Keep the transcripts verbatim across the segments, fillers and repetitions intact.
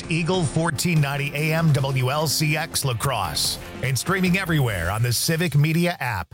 Eagle fourteen ninety A M W L C X La Crosse and streaming everywhere on the Civic Media app.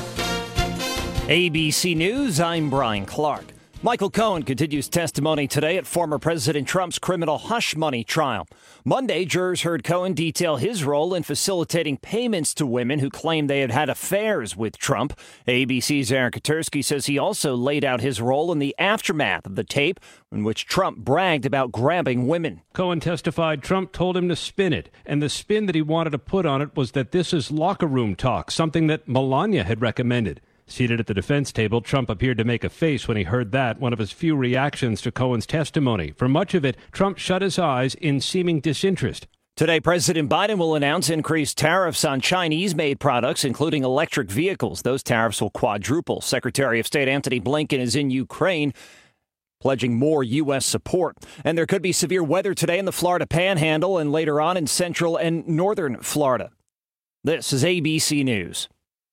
A B C News, I'm Brian Clark. Michael Cohen continues testimony today at former President Trump's criminal hush money trial. Monday, jurors heard Cohen detail his role in facilitating payments to women who claimed they had had affairs with Trump. A B C's Aaron Katersky says he also laid out his role in the aftermath of the tape in which Trump bragged about grabbing women. Cohen testified Trump told him to spin it, and the spin that he wanted to put on it was that this is locker room talk, something that Melania had recommended. Seated at the defense table, Trump appeared to make a face when he heard that, one of his few reactions to Cohen's testimony. For much of it, Trump shut his eyes in seeming disinterest. Today, President Biden will announce increased tariffs on Chinese-made products, including electric vehicles. Those tariffs will quadruple. Secretary of State Antony Blinken is in Ukraine, pledging more U S support. And there could be severe weather today in the Florida Panhandle and later on in central and northern Florida. This is A B C News.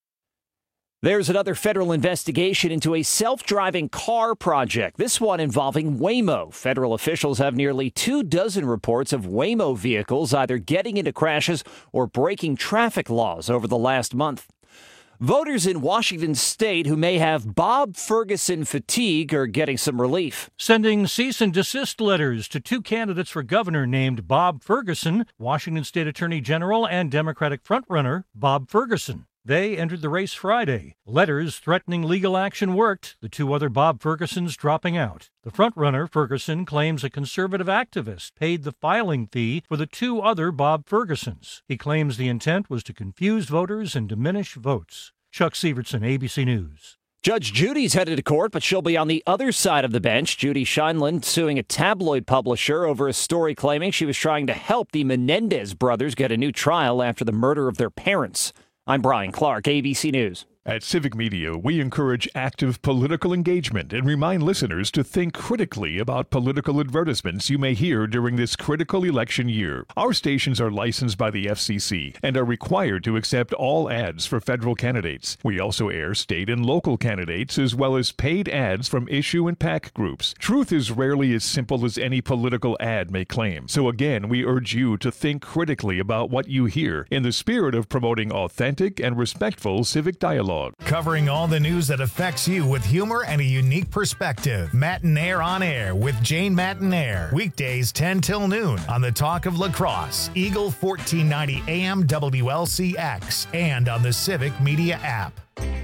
There's another federal investigation into a self-driving car project, this one involving Waymo. Federal officials have nearly two dozen reports of Waymo vehicles either getting into crashes or breaking traffic laws over the last month. Voters in Washington state who may have Bob Ferguson fatigue are getting some relief. Sending cease and desist letters to two candidates for governor named Bob Ferguson, Washington State Attorney General and Democratic frontrunner Bob Ferguson. They entered the race Friday. Letters threatening legal action worked, the two other Bob Fergusons dropping out. The frontrunner, Ferguson, claims a conservative activist paid the filing fee for the two other Bob Fergusons. He claims the intent was to confuse voters and diminish votes. Chuck Sievertson, A B C News. Judge Judy's headed to court, but she'll be on the other side of the bench. Judy Scheinland suing a tabloid publisher over a story claiming she was trying to help the Menendez brothers get a new trial after the murder of their parents. I'm Brian Clark, A B C News. At Civic Media, we encourage active political engagement and remind listeners to think critically about political advertisements you may hear during this critical election year. Our stations are licensed by the F C C and are required to accept all ads for federal candidates. We also air state and local candidates as well as paid ads from issue and PAC groups. Truth is rarely as simple as any political ad may claim. So again, we urge you to think critically about what you hear in the spirit of promoting authentic and respectful civic dialogue. Covering all the news that affects you with humor and a unique perspective. Matinaire on Air with Jane Matinaire. Weekdays ten till noon on the Talk of La Crosse, Eagle fourteen ninety A M W L C X, and on the Civic Media app.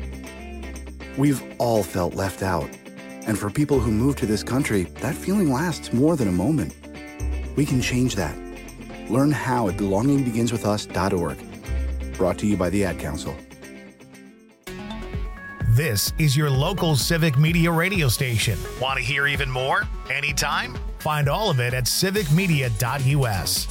We've all felt left out. And for people who move to this country, that feeling lasts more than a moment. We can change that. Learn how at belonging begins with us dot org. Brought to you by the Ad Council. This is your local Civic Media radio station. Want to hear even more? Anytime? Find all of it at civic media dot U S.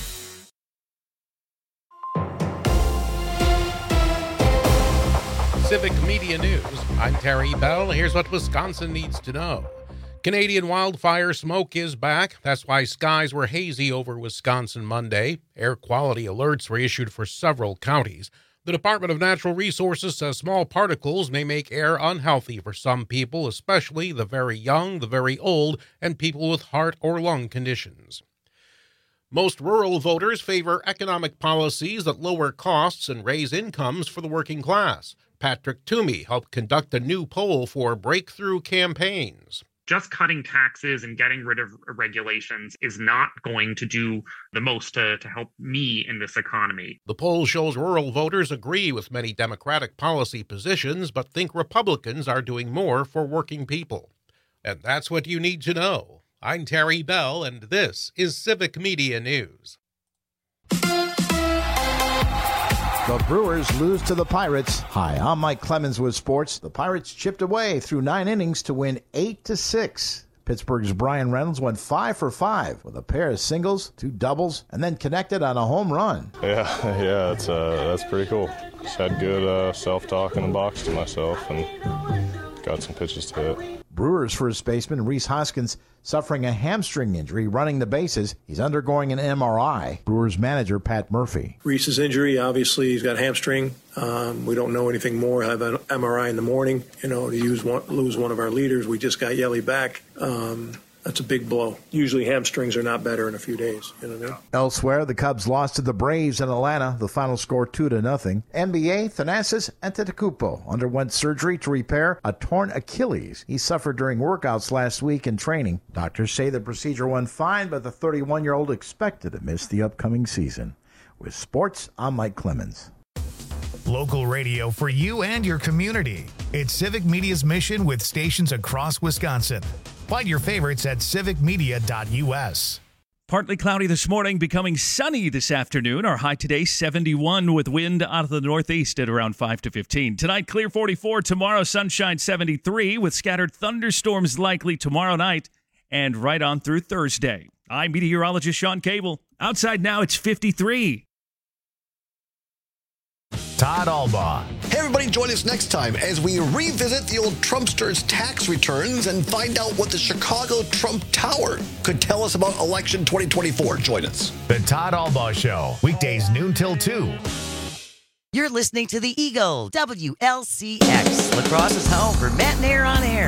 Civic Media News. I'm Terry Bell. Here's what Wisconsin needs to know. Canadian wildfire smoke is back. That's why skies were hazy over Wisconsin Monday. Air quality alerts were issued for several counties. The Department of Natural Resources says small particles may make air unhealthy for some people, especially the very young, the very old, and people with heart or lung conditions. Most rural voters favor economic policies that lower costs and raise incomes for the working class. Patrick Toomey helped conduct a new poll for Breakthrough Campaigns. Just cutting taxes and getting rid of regulations is not going to do the most to, to help me in this economy. The poll shows rural voters agree with many Democratic policy positions, but think Republicans are doing more for working people. And that's what you need to know. I'm Terry Bell, and this is Civic Media News. The Brewers lose to the Pirates. Hi, I'm Mike Clemens with sports. The Pirates chipped away through nine innings to win eight to six. Pittsburgh's Brian Reynolds went five for five with a pair of singles, two doubles, and then connected on a home run. Yeah, yeah, it's uh, that's pretty cool. Just had good uh, self-talk in the box to myself and got some pitches to hit. Brewers first baseman Rhys Hoskins suffering a hamstring injury running the bases. He's undergoing an M R I. Brewers manager Pat Murphy. Rhys's injury, obviously, he's got a hamstring. Um, we don't know anything more. I have an M R I in the morning. You know, to use one, lose one of our leaders. We just got Yelly back. Um, that's a big blow. Usually hamstrings are not better in a few days. You know what I mean? Elsewhere, the Cubs lost to the Braves in Atlanta. The final score two to nothing. N B A, Thanasis Antetokounmpo underwent surgery to repair a torn Achilles he suffered during workouts last week in training. Doctors say the procedure went fine, but the thirty-one-year-old expected to miss the upcoming season. With sports, I'm Mike Clemens. Local radio for you and your community. It's Civic Media's mission with stations across Wisconsin. Find your favorites at civic media dot u s. Partly cloudy this morning, becoming sunny this afternoon. Our high today, seventy-one, with wind out of the northeast at around five to fifteen. Tonight, clear forty-four. Tomorrow, sunshine seventy-three, with scattered thunderstorms likely tomorrow night and right on through Thursday. I'm meteorologist Sean Cable. Outside now, it's fifty-three. Todd Albaugh. Hey, everybody, join us next time as we revisit the old Trumpsters' tax returns and find out what the Chicago Trump Tower could tell us about election twenty twenty-four. Join us. The Todd Albaugh Show, weekdays noon till two. You're listening to the Eagle, W L C X. La Crosse's home for Matt and Air on Air.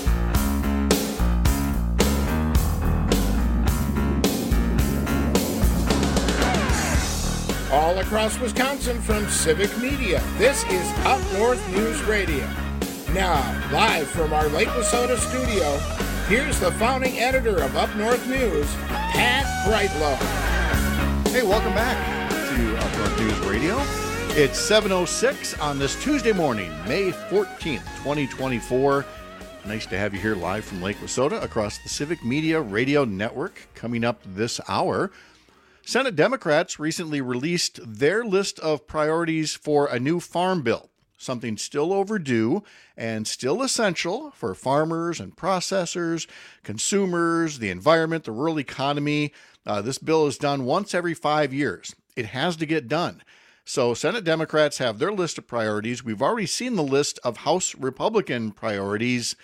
All across Wisconsin from Civic Media, this is Up North News Radio. Now, live from our Lake Wissota studio, here's the founding editor of Up North News, Pat Brightlow. Hey, welcome back to Up North News Radio. It's seven oh six on this Tuesday morning, May fourteenth, twenty twenty-four. Nice to have you here live from Lake Wissota across the Civic Media Radio Network. Coming up this hour, Senate Democrats recently released their list of priorities for a new farm bill, something still overdue and still essential for farmers and processors, consumers, the environment, the rural economy. Uh, this bill is done once every five years. It has to get done. So Senate Democrats have their list of priorities. We've already seen the list of House Republican priorities,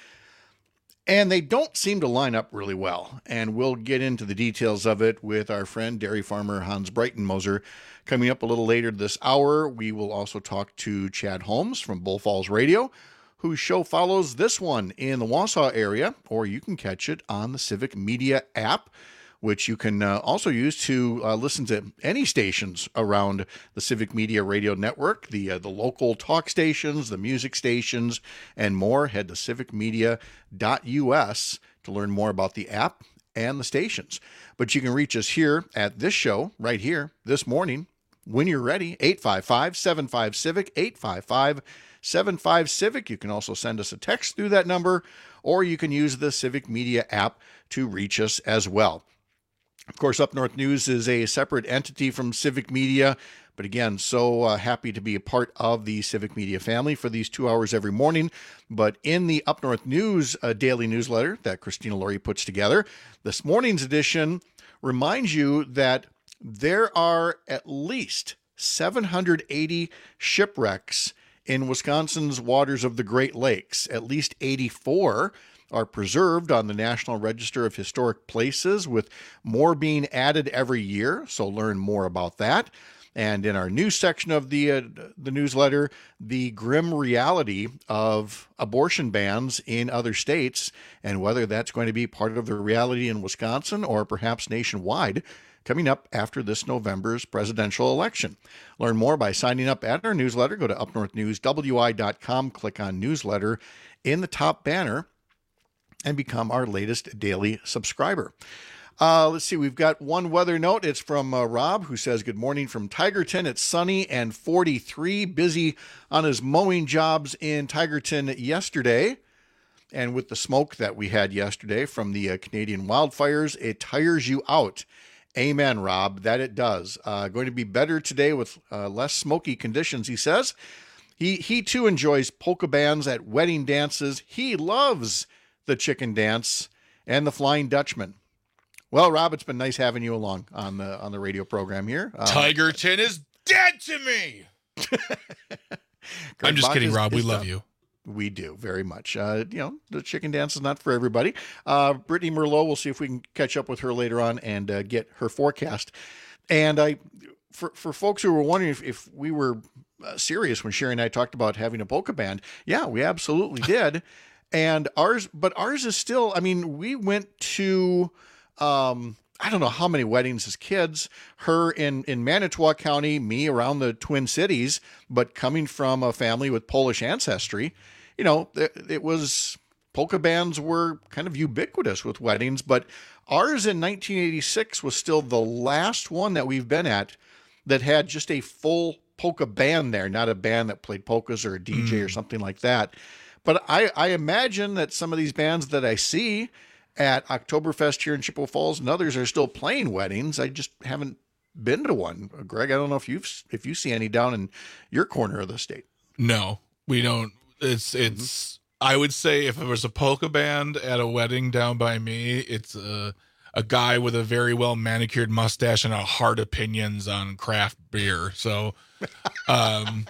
and they don't seem to line up really well. And we'll get into the details of it with our friend dairy farmer Hans Breitenmoser coming up a little later this hour. We will also talk to Chad Holmes from Bull Falls Radio, whose show follows this one in the Wausau area, or you can catch it on the Civic Media app, which you can uh, also use to uh, listen to any stations around the Civic Media Radio Network, the uh, the local talk stations, the music stations, and more. Head to civic media dot u s to learn more about the app and the stations. But you can reach us here at this show right here this morning when you're ready, eight five five, seven five, CIVIC, eight five five, seven five, CIVIC. You can also send us a text through that number, or you can use the Civic Media app to reach us as well. Of course, Up North News is a separate entity from Civic Media, but again, so uh, happy to be a part of the Civic Media family for these two hours every morning. But in the Up North News uh, daily newsletter that Christina Laurie puts together, this morning's edition reminds you that there are at least seven hundred eighty shipwrecks in Wisconsin's waters of the Great Lakes. At least eighty-four are preserved on the National Register of Historic Places, with more being added every year, so learn more about that. And in our news section of the uh, the newsletter, the grim reality of abortion bans in other states and whether that's going to be part of the reality in Wisconsin or perhaps nationwide, coming up after this November's presidential election. Learn more by signing up at our newsletter. Go to up north news w i dot com, click on newsletter in the top banner, and become our latest daily subscriber. Uh, let's see, we've got one weather note. It's from uh, Rob, who says, good morning from Tigerton. It's sunny and forty-three, busy on his mowing jobs in Tigerton yesterday. And with the smoke that we had yesterday from the uh, Canadian wildfires, it tires you out. Amen, Rob, that it does. Uh, going to be better today with uh, less smoky conditions, he says. He, he too enjoys polka bands at wedding dances. He loves the chicken dance and the Flying Dutchman. Well, Rob, it's been nice having you along on the on the radio program here. Um, Tigerton is dead to me. I'm just kidding, is, Rob. We love done. you. We do very much. Uh, you know, the chicken dance is not for everybody. Uh, Brittany Merlot, we'll see if we can catch up with her later on and uh, get her forecast. And I, for for folks who were wondering if, if we were uh, serious when Sherry and I talked about having a polka band, yeah, we absolutely did. And ours, but ours is still, I mean, we went to, um, I don't know how many weddings as kids, her in, in Manitowoc County, me around the Twin Cities, but coming from a family with Polish ancestry, you know, it, it was, polka bands were kind of ubiquitous with weddings, but ours in nineteen eighty-six was still the last one that we've been at that had just a full polka band there, not a band that played polkas or a D J mm. or something like that. But I, I imagine that some of these bands that I see at Oktoberfest here in Chippewa Falls and others are still playing weddings. I just haven't been to one. Greg, I don't know if you've if you see any down in your corner of the state. No, we don't. It's it's. Mm-hmm. I would say if there was a polka band at a wedding down by me, it's a a guy with a very well manicured mustache and a hard opinions on craft beer. So, um.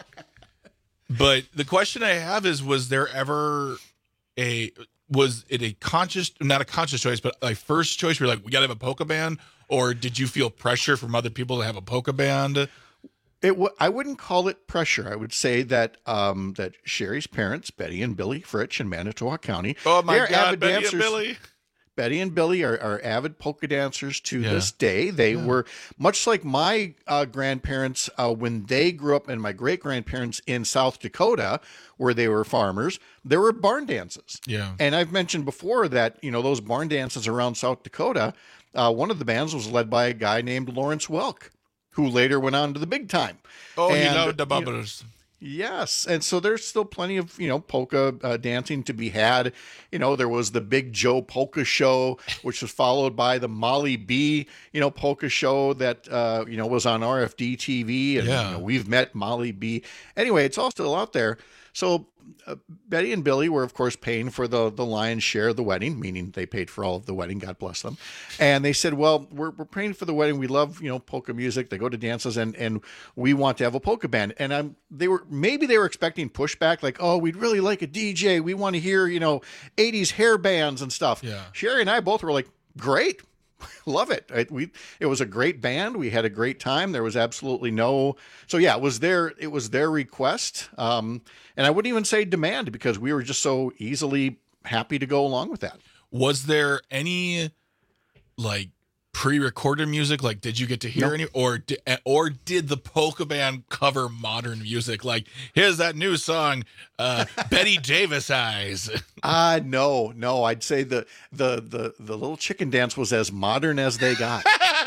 But the question I have is, was there ever a, was it a conscious, not a conscious choice, but like first choice where you're like, we got to have a polka band? Or did you feel pressure from other people to have a polka band? It w- I wouldn't call it pressure. I would say that um, that Sherry's parents, Betty and Billy Fritsch in Manitowoc County. Oh my God, Betty dancers. and Billy. Betty and Billy are, are avid polka dancers to Yeah. this day. They Yeah. were much like my uh, grandparents uh, when they grew up, and my great grandparents in South Dakota, where they were farmers. There were barn dances. Yeah. And I've mentioned before that, you know, those barn dances around South Dakota, uh, one of the bands was led by a guy named Lawrence Welk, who later went on to the big time. Oh, And, you know the you know, bubblers. Yes. And so there's still plenty of, you know, polka uh, dancing to be had. You know, there was the Big Joe Polka Show, which was followed by the Molly B, you know, polka show that, uh, you know, was on R F D T V. And Yeah. you know, we've met Molly B. Anyway, it's all still out there. So uh, Betty and Billy were, of course, paying for the, the lion's share of the wedding, meaning they paid for all of the wedding. God bless them. And they said, well, we're, we're paying for the wedding. We love, you know, polka music. They go to dances and, and we want to have a polka band. And I'm, they were, maybe they were expecting pushback, like, oh, we'd really like a D J. We want to hear, you know, eighties hair bands and stuff. Yeah. Sherry and I both were like, great. Love it. It, we, it was a great band. We had a great time. There was absolutely no, so yeah, it was their, it was their request. Um, and I wouldn't even say demand because we were just so easily happy to go along with that. Was there any like pre-recorded music? Like, did you get to hear Nope. any, or di- or did the polka band cover modern music? Like, here's that new song, uh, Betty Davis Eyes. Uh, no, no, I'd say the, the, the, the little chicken dance was as modern as they got.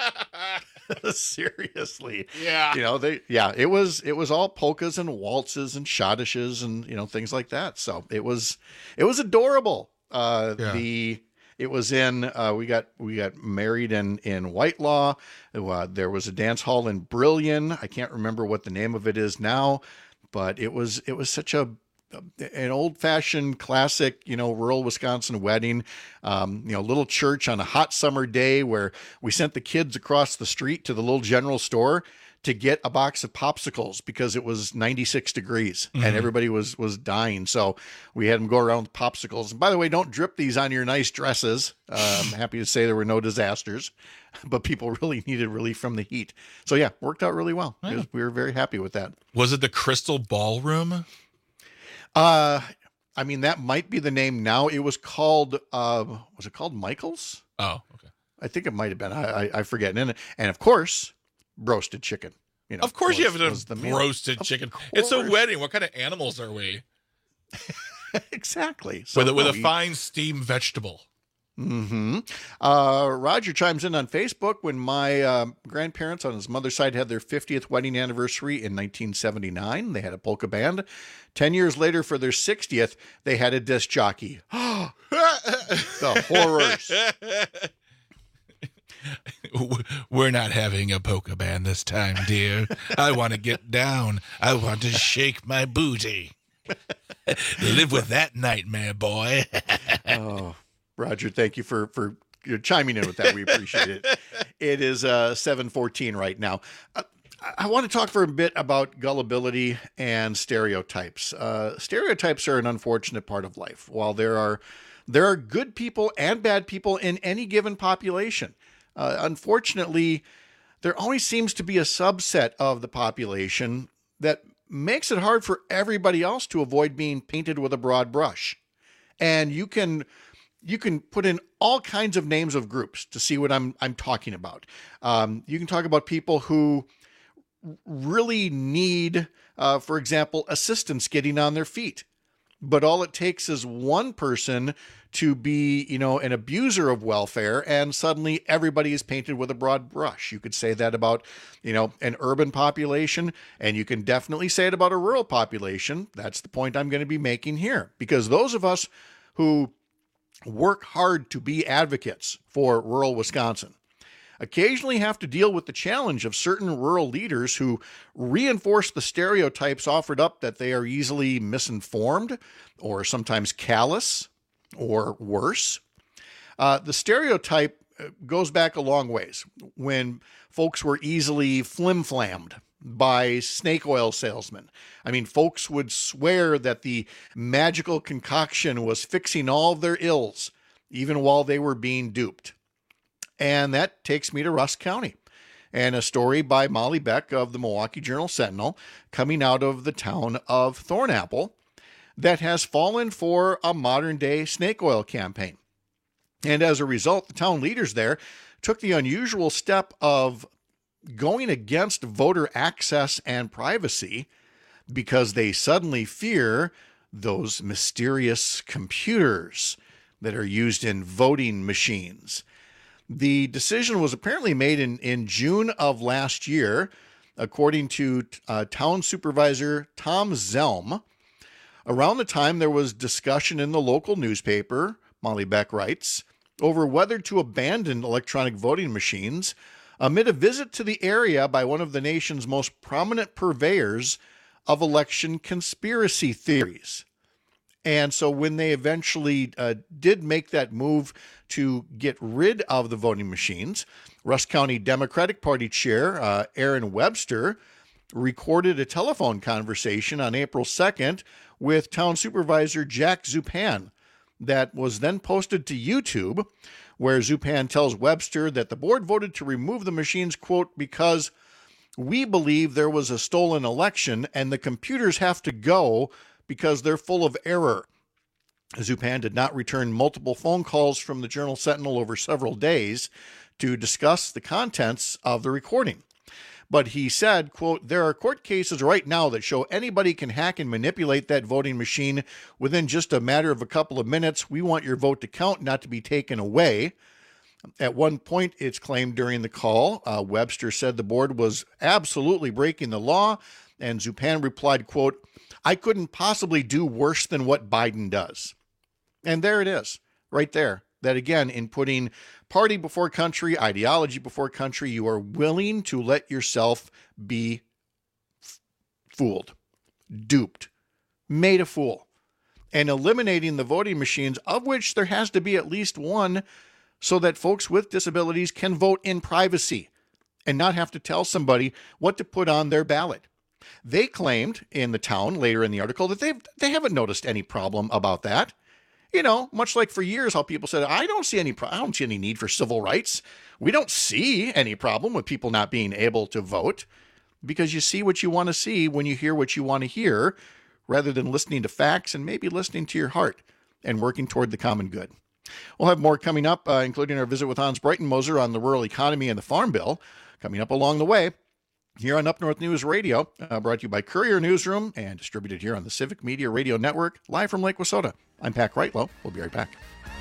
Seriously. Yeah. You know, they, yeah, it was, it was all polkas and waltzes and schottisches and, you know, things like that. So it was, it was adorable. Uh, Yeah. the, it was in, uh, we got, we got married in, in Whitelaw. Uh, there was a dance hall in Brillion. I can't remember what the name of it is now, but it was, it was such a, an old fashioned classic, you know, rural Wisconsin wedding, um, you know, little church on a hot summer day where we sent the kids across the street to the little general store to get a box of popsicles because it was ninety-six degrees Mhm. and everybody was, was dying. So we had them go around with popsicles. And by the way, don't drip these on your nice dresses. Uh, I'm happy to say there were no disasters, but people really needed relief from the heat. So yeah, worked out really well. It was- we were very happy with that. Was it the Crystal Ballroom? Uh, I mean, that might be the name now. It was called, uh, was it called Michael's? Oh, okay. I think it might have been. I, I, I forget. And, and of course, roasted chicken. You know, Of course, you was- have to was the have meal. roasted Of chicken. It's a course. wedding. What kind of animals are we? Exactly. with a, with no, a we- fine steamed vegetable. Mm-hmm. Uh, Roger chimes in on Facebook when my uh, grandparents on his mother's side had their fiftieth wedding anniversary in nineteen seventy-nine. They had a polka band. Ten years later, for their sixtieth, they had a disc jockey. The horrors. We're not having a polka band this time, dear. I want to get down. I want to shake my booty. Live with that nightmare, boy. Oh, Roger, thank you for for you're chiming in with that. We appreciate it. It is uh, seven fourteen right now. Uh, I want to talk for a bit about gullibility and stereotypes. Uh, stereotypes are an unfortunate part of life. While there are there are good people and bad people in any given population, uh, unfortunately, there always seems to be a subset of the population that makes it hard for everybody else to avoid being painted with a broad brush. And you can you can put in all kinds of names of groups to see what I'm I'm talking about. Um, you can talk about people who really need, uh, for example, assistance getting on their feet. But all it takes is one person to be, you know, an abuser of welfare, and suddenly everybody is painted with a broad brush. You could say that about, you know, an urban population, and you can definitely say it about a rural population. That's the point I'm going to be making here, because those of us who work hard to be advocates for rural Wisconsin occasionally have to deal with the challenge of certain rural leaders who reinforce the stereotypes offered up that they are easily misinformed or sometimes callous or worse. Uh, the stereotype goes back a long ways when folks were easily flim-flammed by snake oil salesmen. I mean, folks would swear that the magical concoction was fixing all of their ills, even while they were being duped. And that takes me to Rusk County and a story by Molly Beck of the Milwaukee Journal-Sentinel coming out of the town of Thornapple that has fallen for a modern-day snake oil campaign. And as a result, the town leaders there took the unusual step of going against voter access and privacy because they suddenly fear those mysterious computers that are used in voting machines. The decision was apparently made in, in June of last year, according to uh, Town Supervisor Tom Zelm. Around the time there was discussion in the local newspaper, Molly Beck writes, over whether to abandon electronic voting machines amid a visit to the area by one of the nation's most prominent purveyors of election conspiracy theories. And so when they eventually uh, did make that move to get rid of the voting machines, Rusk County Democratic Party Chair uh, Aaron Webster recorded a telephone conversation on April second with Town Supervisor Jack Zupan that was then posted to YouTube, where Zupan tells Webster that the board voted to remove the machines, quote, because we believe there was a stolen election and the computers have to go because they're full of error. Zupan did not return multiple phone calls from the Journal-Sentinel over several days to discuss the contents of the recording. But he said, quote, there are court cases right now that show anybody can hack and manipulate that voting machine within just a matter of a couple of minutes. We want your vote to count, not to be taken away. At one point, it's claimed during the call, uh, Webster said the board was absolutely breaking the law, and Zupan replied, quote, I couldn't possibly do worse than what Biden does. And there it is, right there. That again, in putting party before country, ideology before country, you are willing to let yourself be f- fooled, duped, made a fool, and eliminating the voting machines, of which there has to be at least one, so that folks with disabilities can vote in privacy and not have to tell somebody what to put on their ballot. They claimed in the town later in the article that they've, they haven't noticed any problem about that. You know, much like for years how people said, I don't see any pro- I don't see any need for civil rights. We don't see any problem with people not being able to vote, because you see what you want to see when you hear what you want to hear, rather than listening to facts and maybe listening to your heart and working toward the common good. We'll have more coming up, uh, including our visit with Hans Breitenmoser on the rural economy and the Farm Bill coming up along the way here on Up North News Radio, uh, brought to you by Courier Newsroom and distributed here on the Civic Media Radio Network, live from Lake Wissota. I'm Pat Wrightlow. We'll be right back.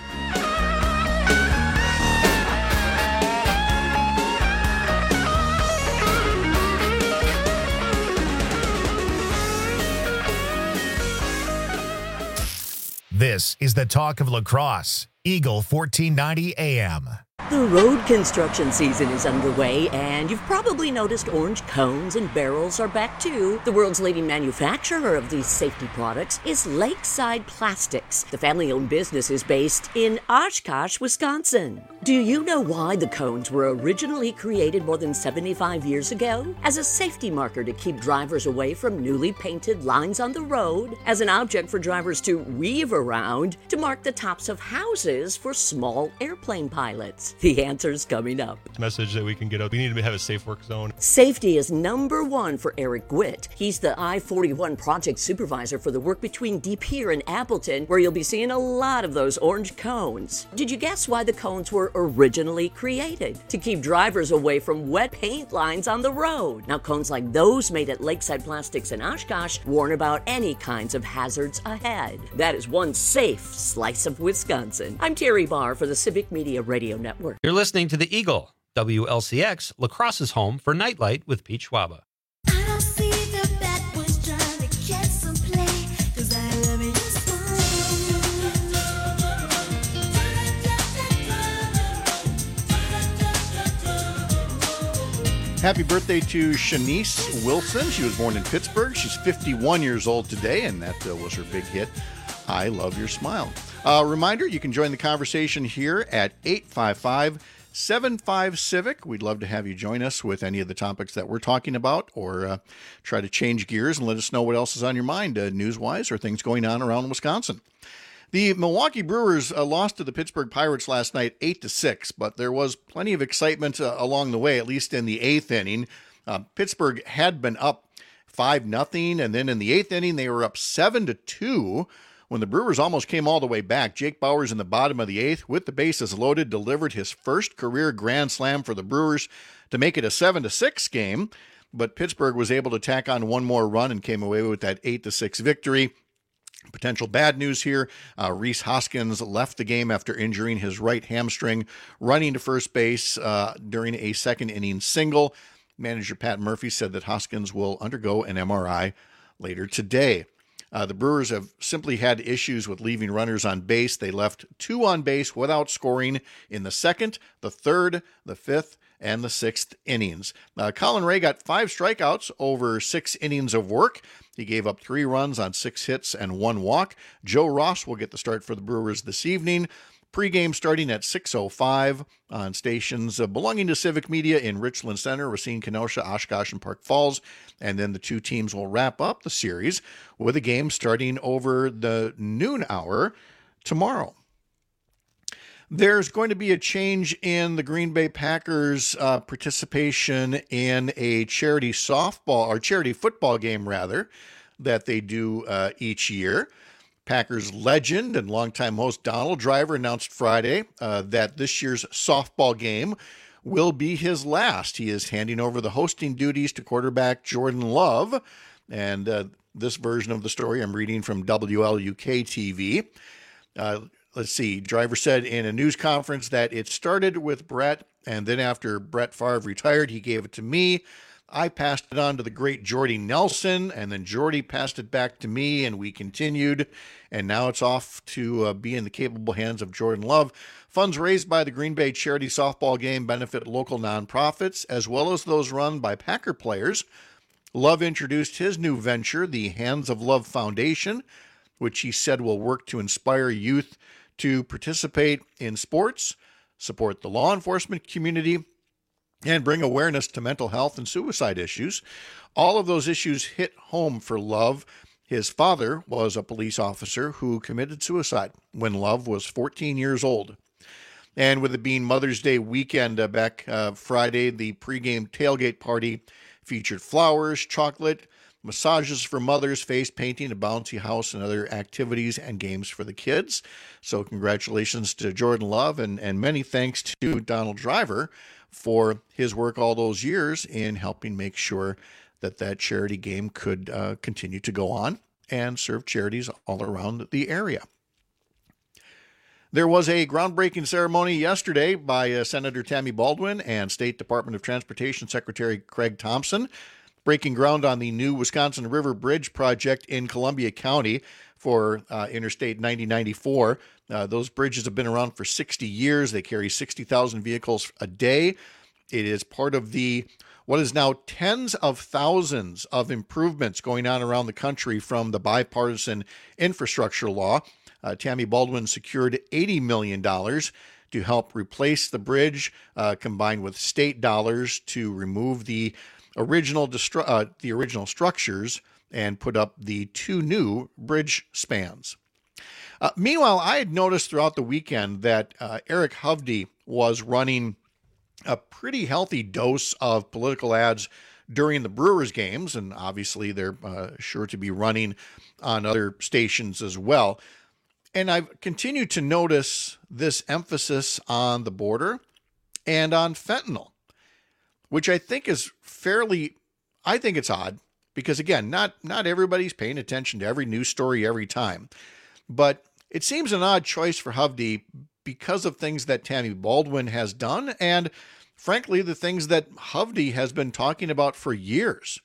This is the talk of La Crosse, Eagle fourteen ninety A M. The road construction season is underway, and you've probably noticed orange cones and barrels are back too. The world's leading manufacturer of these safety products is Lakeside Plastics. The family-owned business is based in Oshkosh, Wisconsin. Do you know why the cones were originally created more than seventy-five years ago? As a safety marker to keep drivers away from newly painted lines on the road, as an object for drivers to weave around, to mark the tops of houses for small airplane pilots. The answer's coming up. Message that we can get out. We need to have a safe work zone. Safety is number one for Eric Gwitt. He's the I forty-one project supervisor for the work between De Pere and Appleton, where you'll be seeing a lot of those orange cones. Did you guess why the cones were originally created? To keep drivers away from wet paint lines on the road. Now, cones like those made at Lakeside Plastics in Oshkosh warn about any kinds of hazards ahead. That is one safe slice of Wisconsin. I'm Terry Barr for the Civic Media Radio Network. You're listening to the Eagle, W L C X, La Crosse's home for Nightlight with Pete Schwaba. Happy birthday to Shanice Wilson. She was born in Pittsburgh. She's fifty-one years old today, and that uh, was her big hit, I Love Your Smile. Uh, reminder, you can join the conversation here at eight five five, seven five, CIVIC. We'd love to have you join us with any of the topics that we're talking about, or uh, try to change gears and let us know what else is on your mind, uh, news-wise, or things going on around Wisconsin. The Milwaukee Brewers uh, lost to the Pittsburgh Pirates last night eight to six, but there was plenty of excitement uh, along the way, at least in the eighth inning. Uh, Pittsburgh had been up five nothing, and then in the eighth inning they were up seven to two when the Brewers almost came all the way back. Jake Bauers in the bottom of the eighth, with the bases loaded, delivered his first career grand slam for the Brewers to make it a seven to six game, but Pittsburgh was able to tack on one more run and came away with that eight to six victory. Potential bad news here. Uh, Rhys Hoskins left the game after injuring his right hamstring, running to first base uh, during a second inning single. Manager Pat Murphy said that Hoskins will undergo an M R I later today. Uh, the Brewers have simply had issues with leaving runners on base. They left two on base without scoring in the second, the third, the fifth, and the sixth innings. Uh, Colin Ray got five strikeouts over six innings of work. He gave up three runs on six hits and one walk. Joe Ross will get the start for the Brewers this evening. Pre-game starting at six oh five on stations uh, belonging to Civic Media in Richland Center, Racine, Kenosha, Oshkosh, and Park Falls. And then the two teams will wrap up the series with a game starting over the noon hour tomorrow. There's going to be a change in the Green Bay Packers' uh, participation in a charity softball or charity football game, rather, that they do uh, each year. Packers legend and longtime host Donald Driver announced Friday uh, that this year's softball game will be his last. He is handing over the hosting duties to quarterback Jordan Love. And uh, this version of the story I'm reading from W L U K T V. Uh, Let's see. Driver said in a news conference that it started with Brett, and then after Brett Favre retired, he gave it to me. I passed it on to the great Jordy Nelson, and then Jordy passed it back to me, and we continued. And now it's off to uh, be in the capable hands of Jordan Love. Funds raised by the Green Bay charity softball game benefit local nonprofits, as well as those run by Packer players. Love introduced his new venture, the Hands of Love Foundation, which he said will work to inspire youth to participate in sports, support the law enforcement community, and bring awareness to mental health and suicide issues. All of those issues hit home for Love. His father was a police officer who committed suicide when Love was fourteen years old. And with it being Mother's Day weekend uh, back uh, Friday, the pregame tailgate party featured flowers, chocolate, massages for mothers, face painting, a bouncy house, and other activities and games for the kids. So congratulations to Jordan Love, and, and many thanks to Donald Driver for his work all those years in helping make sure that that charity game could uh, continue to go on and serve charities all around the area. There was a groundbreaking ceremony yesterday by uh, Senator Tammy Baldwin and State Department of Transportation Secretary Craig Thompson, breaking ground on the new Wisconsin River Bridge project in Columbia County for uh, Interstate ninety ninety-four. Uh, those bridges have been around for sixty years. They carry sixty thousand vehicles a day. It is part of the what is now tens of thousands of improvements going on around the country from the bipartisan infrastructure law. Uh, Tammy Baldwin secured eighty million dollars to help replace the bridge, uh, combined with state dollars to remove the original destru- uh, the original structures and put up the two new bridge spans. Uh, meanwhile, I had noticed throughout the weekend that uh, Eric Hovde was running a pretty healthy dose of political ads during the Brewers games, and obviously they're uh, sure to be running on other stations as well. And I've continued to notice this emphasis on the border and on fentanyl, which I think is fairly, I think it's odd, because again, not, not everybody's paying attention to every news story every time, but it seems an odd choice for Hovde because of things that Tammy Baldwin has done, and frankly, the things that Hovde has been talking about for years.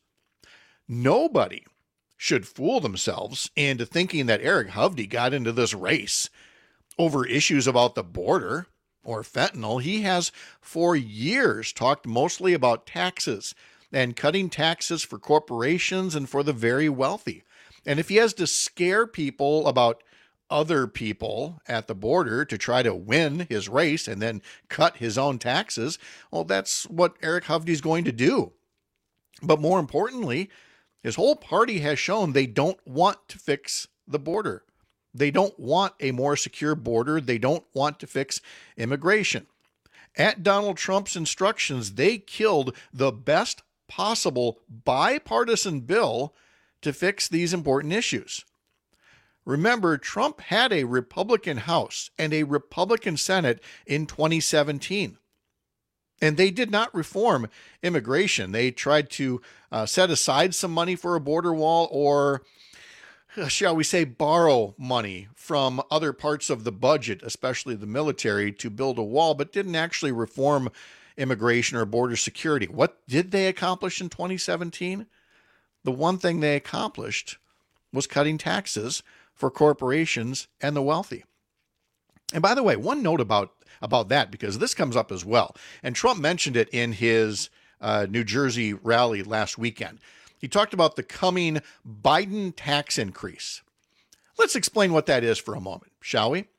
Nobody should fool themselves into thinking that Eric Hovde got into this race over issues about the border or fentanyl. He has for years talked mostly about taxes and cutting taxes for corporations and for the very wealthy. And if he has to scare people about other people at the border to try to win his race and then cut his own taxes, well, that's what Eric Hovde is going to do. But more importantly, his whole party has shown they don't want to fix the border. They don't want a more secure border. They don't want to fix immigration. At Donald Trump's instructions, they killed the best possible bipartisan bill to fix these important issues. Remember, Trump had a Republican House and a Republican Senate in twenty seventeen. And they did not reform immigration. They tried to uh, set aside some money for a border wall, or shall we say, borrow money from other parts of the budget, especially the military, to build a wall, but didn't actually reform immigration or border security. What did they accomplish in twenty seventeen? The one thing they accomplished was cutting taxes for corporations and the wealthy. And by the way, one note about, about that, because this comes up as well, and Trump mentioned it in his uh, New Jersey rally last weekend. He talked about the coming Biden tax increase. Let's explain what that is for a moment, shall we?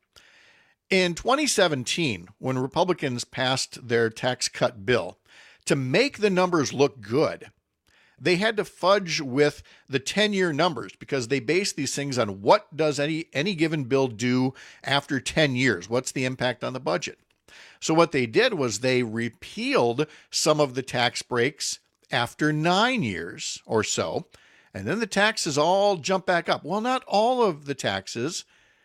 In twenty seventeen, when Republicans passed their tax cut bill, to make the numbers look good, they had to fudge with the ten-year numbers because they base these things on what does any, any given bill do after ten years? What's the impact on the budget? So what they did was they repealed some of the tax breaks after nine years or so, and then the taxes all jump back up. Well, not all of the taxes,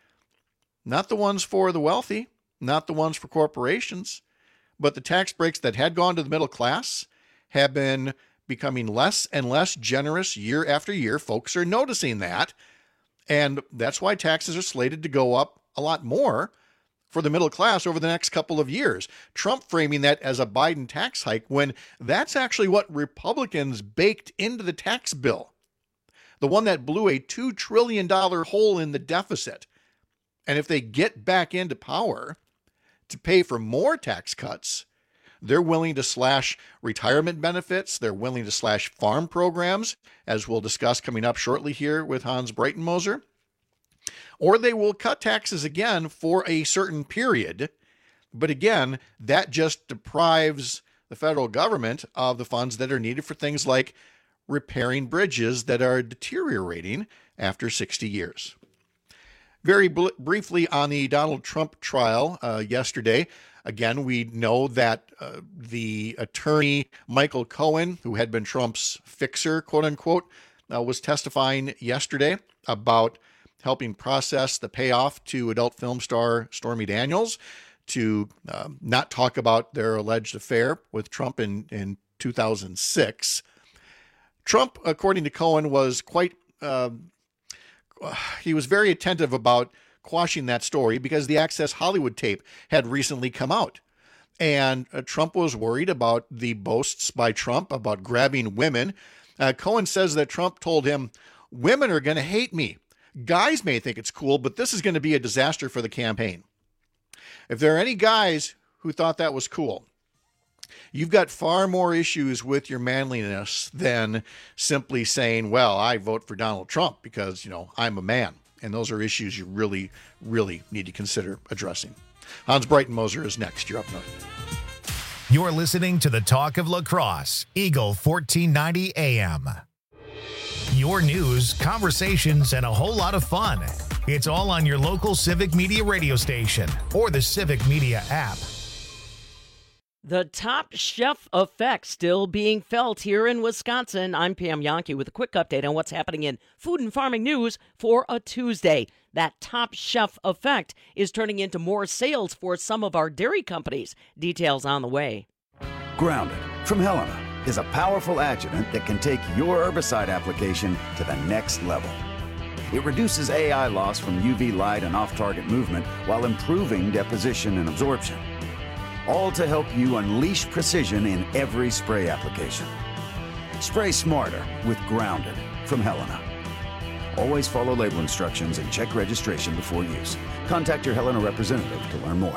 not the ones for the wealthy, not the ones for corporations, but the tax breaks that had gone to the middle class have been becoming less and less generous year after year. Folks are noticing that, and that's why taxes are slated to go up a lot more for the middle class over the next couple of years. Trump framing that as a Biden tax hike when that's actually what Republicans baked into the tax bill, the one that blew a two trillion dollars hole in the deficit. And if they get back into power to pay for more tax cuts, they're willing to slash retirement benefits. They're willing to slash farm programs, as we'll discuss coming up shortly here with Hans Breitenmoser. Or they will cut taxes again for a certain period. But again, that just deprives the federal government of the funds that are needed for things like repairing bridges that are deteriorating after sixty years. Very bl- briefly on the Donald Trump trial uh, yesterday. Again, we know that uh, the attorney, Michael Cohen, who had been Trump's fixer, quote unquote, uh, was testifying yesterday about helping process the payoff to adult film star Stormy Daniels to uh, not talk about their alleged affair with Trump in, in two thousand six. Trump, according to Cohen, was quite, uh, he was very attentive about quashing that story because the Access Hollywood tape had recently come out. And uh, Trump was worried about the boasts by Trump about grabbing women. Uh, Cohen says that Trump told him, women are going to hate me. Guys may think it's cool, but this is going to be a disaster for the campaign. If there are any guys who thought that was cool, you've got far more issues with your manliness than simply saying, well, I vote for Donald Trump because, you know, I'm a man. And those are issues you really, really need to consider addressing. Hans Breitenmoser is next. You're up north. You're listening to the Talk of La Crosse, Eagle fourteen ninety A M. Your news, conversations, and a whole lot of fun. It's all on your local Civic Media radio station or the Civic Media app. The Top Chef effect still being felt here in Wisconsin. I'm Pam Yonke with a quick update on what's happening in food and farming news for a Tuesday. That Top Chef effect is turning into more sales for some of our dairy companies. Details on the way. Grounded from Helena is a powerful adjuvant that can take your herbicide application to the next level. It reduces A I loss from U V light and off-target movement while improving deposition and absorption. All to help you unleash precision in every spray application. Spray smarter with Grounded from Helena. Always follow label instructions and check registration before use. Contact your Helena representative to learn more.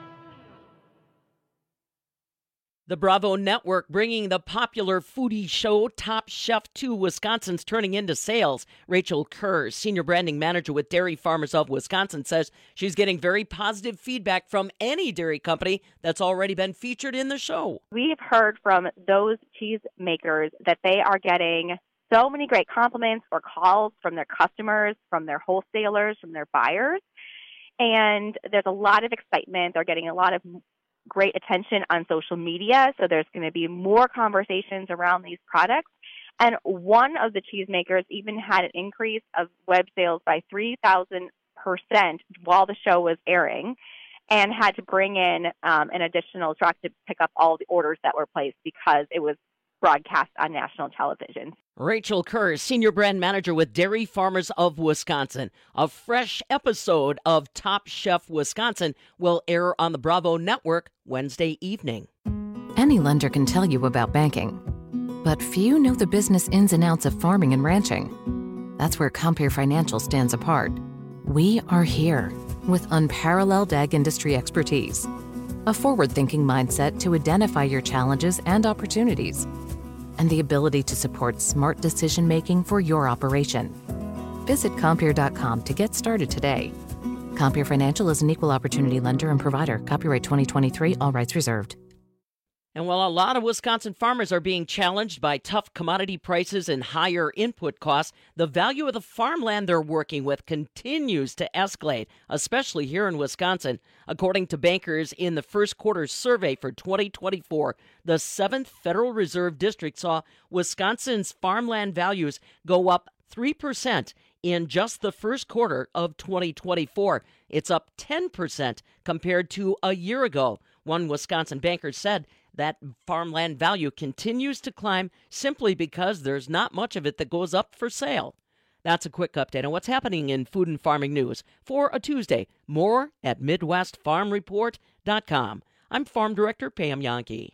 The Bravo Network bringing the popular foodie show Top Chef to Wisconsin's turning into sales. Rachel Kerr, Senior Branding Manager with Dairy Farmers of Wisconsin, says she's getting very positive feedback from any dairy company that's already been featured in the show. We've heard from those cheese makers that they are getting so many great compliments or calls from their customers, from their wholesalers, from their buyers. And there's a lot of excitement. They're getting a lot of great attention on social media, so there's going to be more conversations around these products. And one of the cheesemakers even had an increase of web sales by three thousand percent while the show was airing, and had to bring in um, an additional truck to pick up all the orders that were placed because it was broadcast on national television. Rachel Kerr, Senior Brand Manager with Dairy Farmers of Wisconsin. A fresh episode of Top Chef Wisconsin will air on the Bravo Network Wednesday evening. Any lender can tell you about banking, but few know the business ins and outs of farming and ranching. That's where Compeer Financial stands apart. We are here with unparalleled ag industry expertise, a forward-thinking mindset to identify your challenges and opportunities, and the ability to support smart decision-making for your operation. Visit Compeer dot com to get started today. Compeer Financial is an equal opportunity lender and provider. Copyright twenty twenty-three, all rights reserved. And while a lot of Wisconsin farmers are being challenged by tough commodity prices and higher input costs, the value of the farmland they're working with continues to escalate, especially here in Wisconsin. According to bankers in the first quarter survey for twenty twenty-four, the seventh Federal Reserve District saw Wisconsin's farmland values go up three percent in just the first quarter of twenty twenty-four. It's up ten percent compared to a year ago. One Wisconsin banker said that farmland value continues to climb simply because there's not much of it that goes up for sale. That's a quick update on what's happening in food and farming news for a Tuesday. More at Midwest Farm Report dot com. I'm Farm Director Pam Yonke.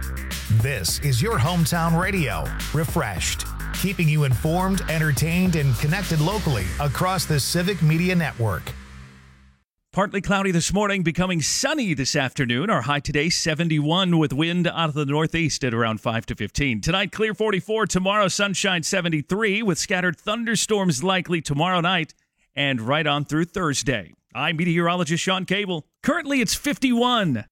This is your hometown radio, Refreshed, keeping you informed, entertained, and connected locally across the Civic Media Network. Partly cloudy this morning, becoming sunny this afternoon. Our high today, seventy-one, with wind out of the northeast at around five to fifteen. Tonight, clear forty-four. Tomorrow, sunshine seventy-three, with scattered thunderstorms likely tomorrow night and right on through Thursday. I'm meteorologist Sean Cable. Currently, it's fifty-one.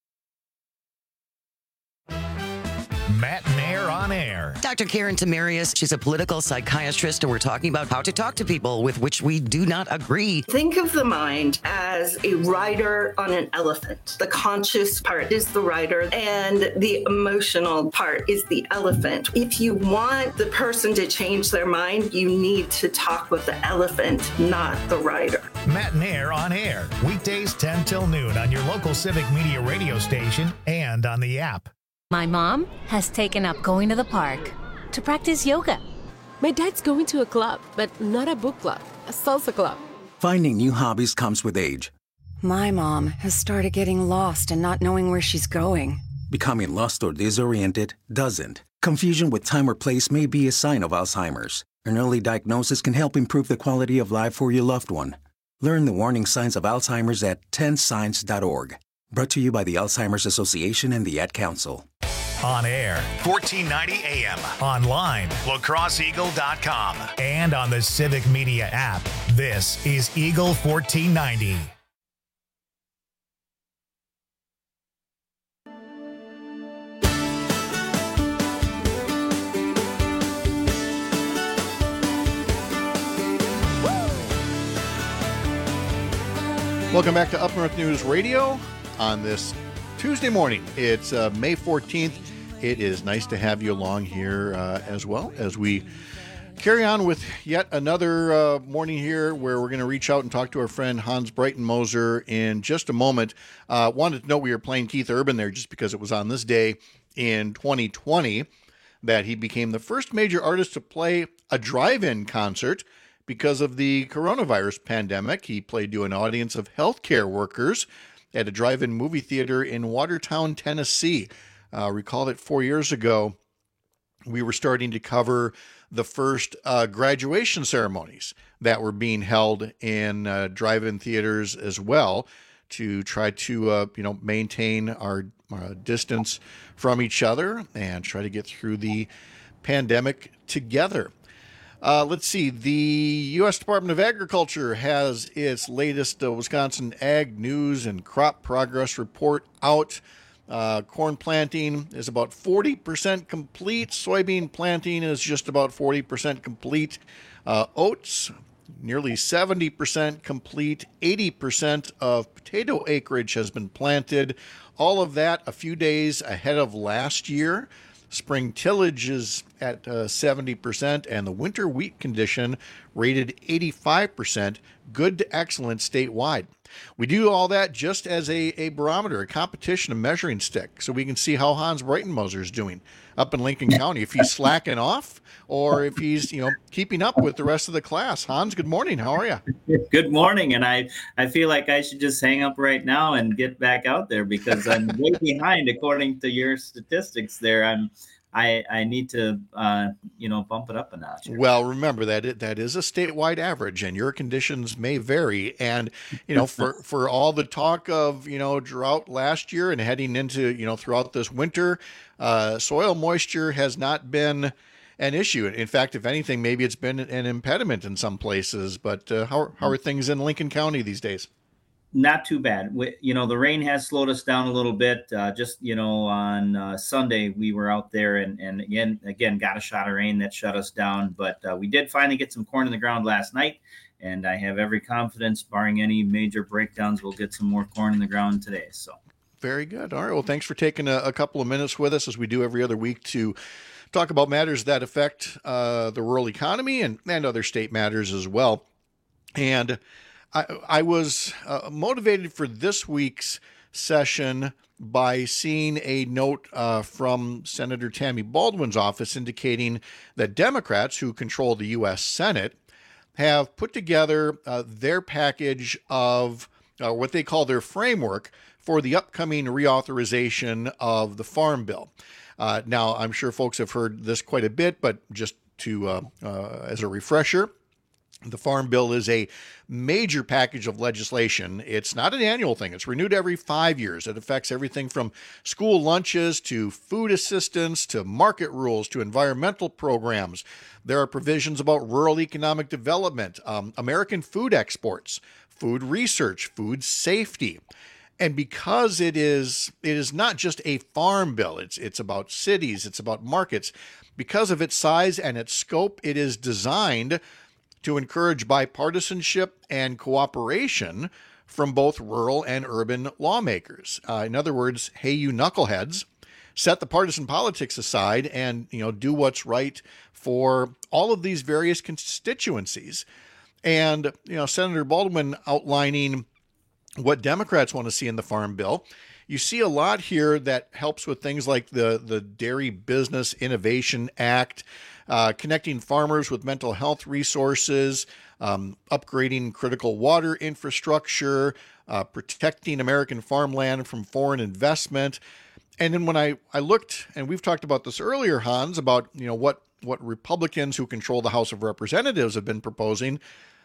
Matt and Air on Air. Doctor Karen Tamarius, she's a political psychiatrist, and we're talking about how to talk to people with which we do not agree. Think of the mind as a rider on an elephant. The conscious part is the rider, and the emotional part is the elephant. If you want the person to change their mind, you need to talk with the elephant, not the rider. Matt and Air on Air, weekdays ten till noon on your local Civic Media radio station and on the app. My mom has taken up going to the park to practice yoga. My dad's going to a club, but not a book club, a salsa club. Finding new hobbies comes with age. My mom has started getting lost and not knowing where she's going. Becoming lost or disoriented doesn't. Confusion with time or place may be a sign of Alzheimer's. An early diagnosis can help improve the quality of life for your loved one. Learn the warning signs of Alzheimer's at ten signs dot org. Brought to you by the Alzheimer's Association and the Ad Council. On air, fourteen ninety A M. Online, La Crosse Eagle dot com. And on the Civic Media app. This is Eagle fourteen ninety. Welcome back to Up North News Radio on this Tuesday morning. It's uh, May fourteenth. It is nice to have you along here uh, as well as we carry on with yet another uh, morning here where we're going to reach out and talk to our friend Hans Breitenmoser in just a moment. Uh, wanted to note we were playing Keith Urban there just because it was on this day in twenty twenty that he became the first major artist to play a drive-in concert because of the coronavirus pandemic. He played to an audience of healthcare workers at a drive-in movie theater in Watertown, Tennessee. Uh, recall that four years ago, we were starting to cover the first uh, graduation ceremonies that were being held in uh, drive-in theaters as well to try to, uh, you know, maintain our uh, distance from each other and try to get through the pandemic together. Uh, let's see. The U S Department of Agriculture has its latest uh, Wisconsin Ag News and Crop Progress Report out. Uh, corn planting is about forty percent complete. Soybean planting is just about forty percent complete. Uh, oats, nearly seventy percent complete. eighty percent of potato acreage has been planted. All of that a few days ahead of last year. Spring tillage is at uh, seventy percent, and the winter wheat condition rated eighty-five percent, good to excellent statewide. We do all that just as a, a barometer, a competition, a measuring stick, so we can see how Hans Breitenmoser is doing up in Lincoln County, if he's slacking off or if he's, you know, keeping up with the rest of the class. Hans, good morning. How are you? Good morning. And I, I feel like I should just hang up right now and get back out there because I'm way behind according to your statistics there. I'm I, I need to, uh, you know, bump it up a notch. Well, remember that it, that is a statewide average, and your conditions may vary. And, you know, for, for all the talk of, you know, drought last year and heading into, you know, throughout this winter, uh, soil moisture has not been an issue. In fact, if anything, maybe it's been an impediment in some places. But uh, how, how are things in Lincoln County these days? Not too bad. We, you know, the rain has slowed us down a little bit. Uh, just, you know, on uh, Sunday, we were out there and, and again, again, got a shot of rain that shut us down. But uh, we did finally get some corn in the ground last night. And I have every confidence, barring any major breakdowns, we'll get some more corn in the ground today. So very good. All right. Well, thanks for taking a, a couple of minutes with us as we do every other week to talk about matters that affect uh, the rural economy and, and other state matters as well. And I, I was uh, motivated for this week's session by seeing a note uh, from Senator Tammy Baldwin's office indicating that Democrats who control the U S Senate have put together uh, their package of uh, what they call their framework for the upcoming reauthorization of the Farm Bill. Uh, now, I'm sure folks have heard this quite a bit, but just to uh, uh, as a refresher, the Farm Bill is a major package of legislation. It's not an annual thing. It's renewed every five years. It affects everything from school lunches to food assistance to market rules to environmental programs. There are provisions about rural economic development, um, American food exports, food research, food safety. And because it is it is not just a farm bill, it's it's about cities, it's about markets. Because of its size and its scope, it is designed to encourage bipartisanship and cooperation from both rural and urban lawmakers. Uh, in other words, hey, you knuckleheads, set the partisan politics aside and, you know, do what's right for all of these various constituencies. And, you know, Senator Baldwin outlining what Democrats want to see in the Farm Bill. You see a lot here that helps with things like the, the Dairy Business Innovation Act, uh, connecting farmers with mental health resources, um, upgrading critical water infrastructure, uh, protecting American farmland from foreign investment. And then when I, I looked, and we've talked about this earlier, Hans, about, you know, what, what Republicans who control the House of Representatives have been proposing,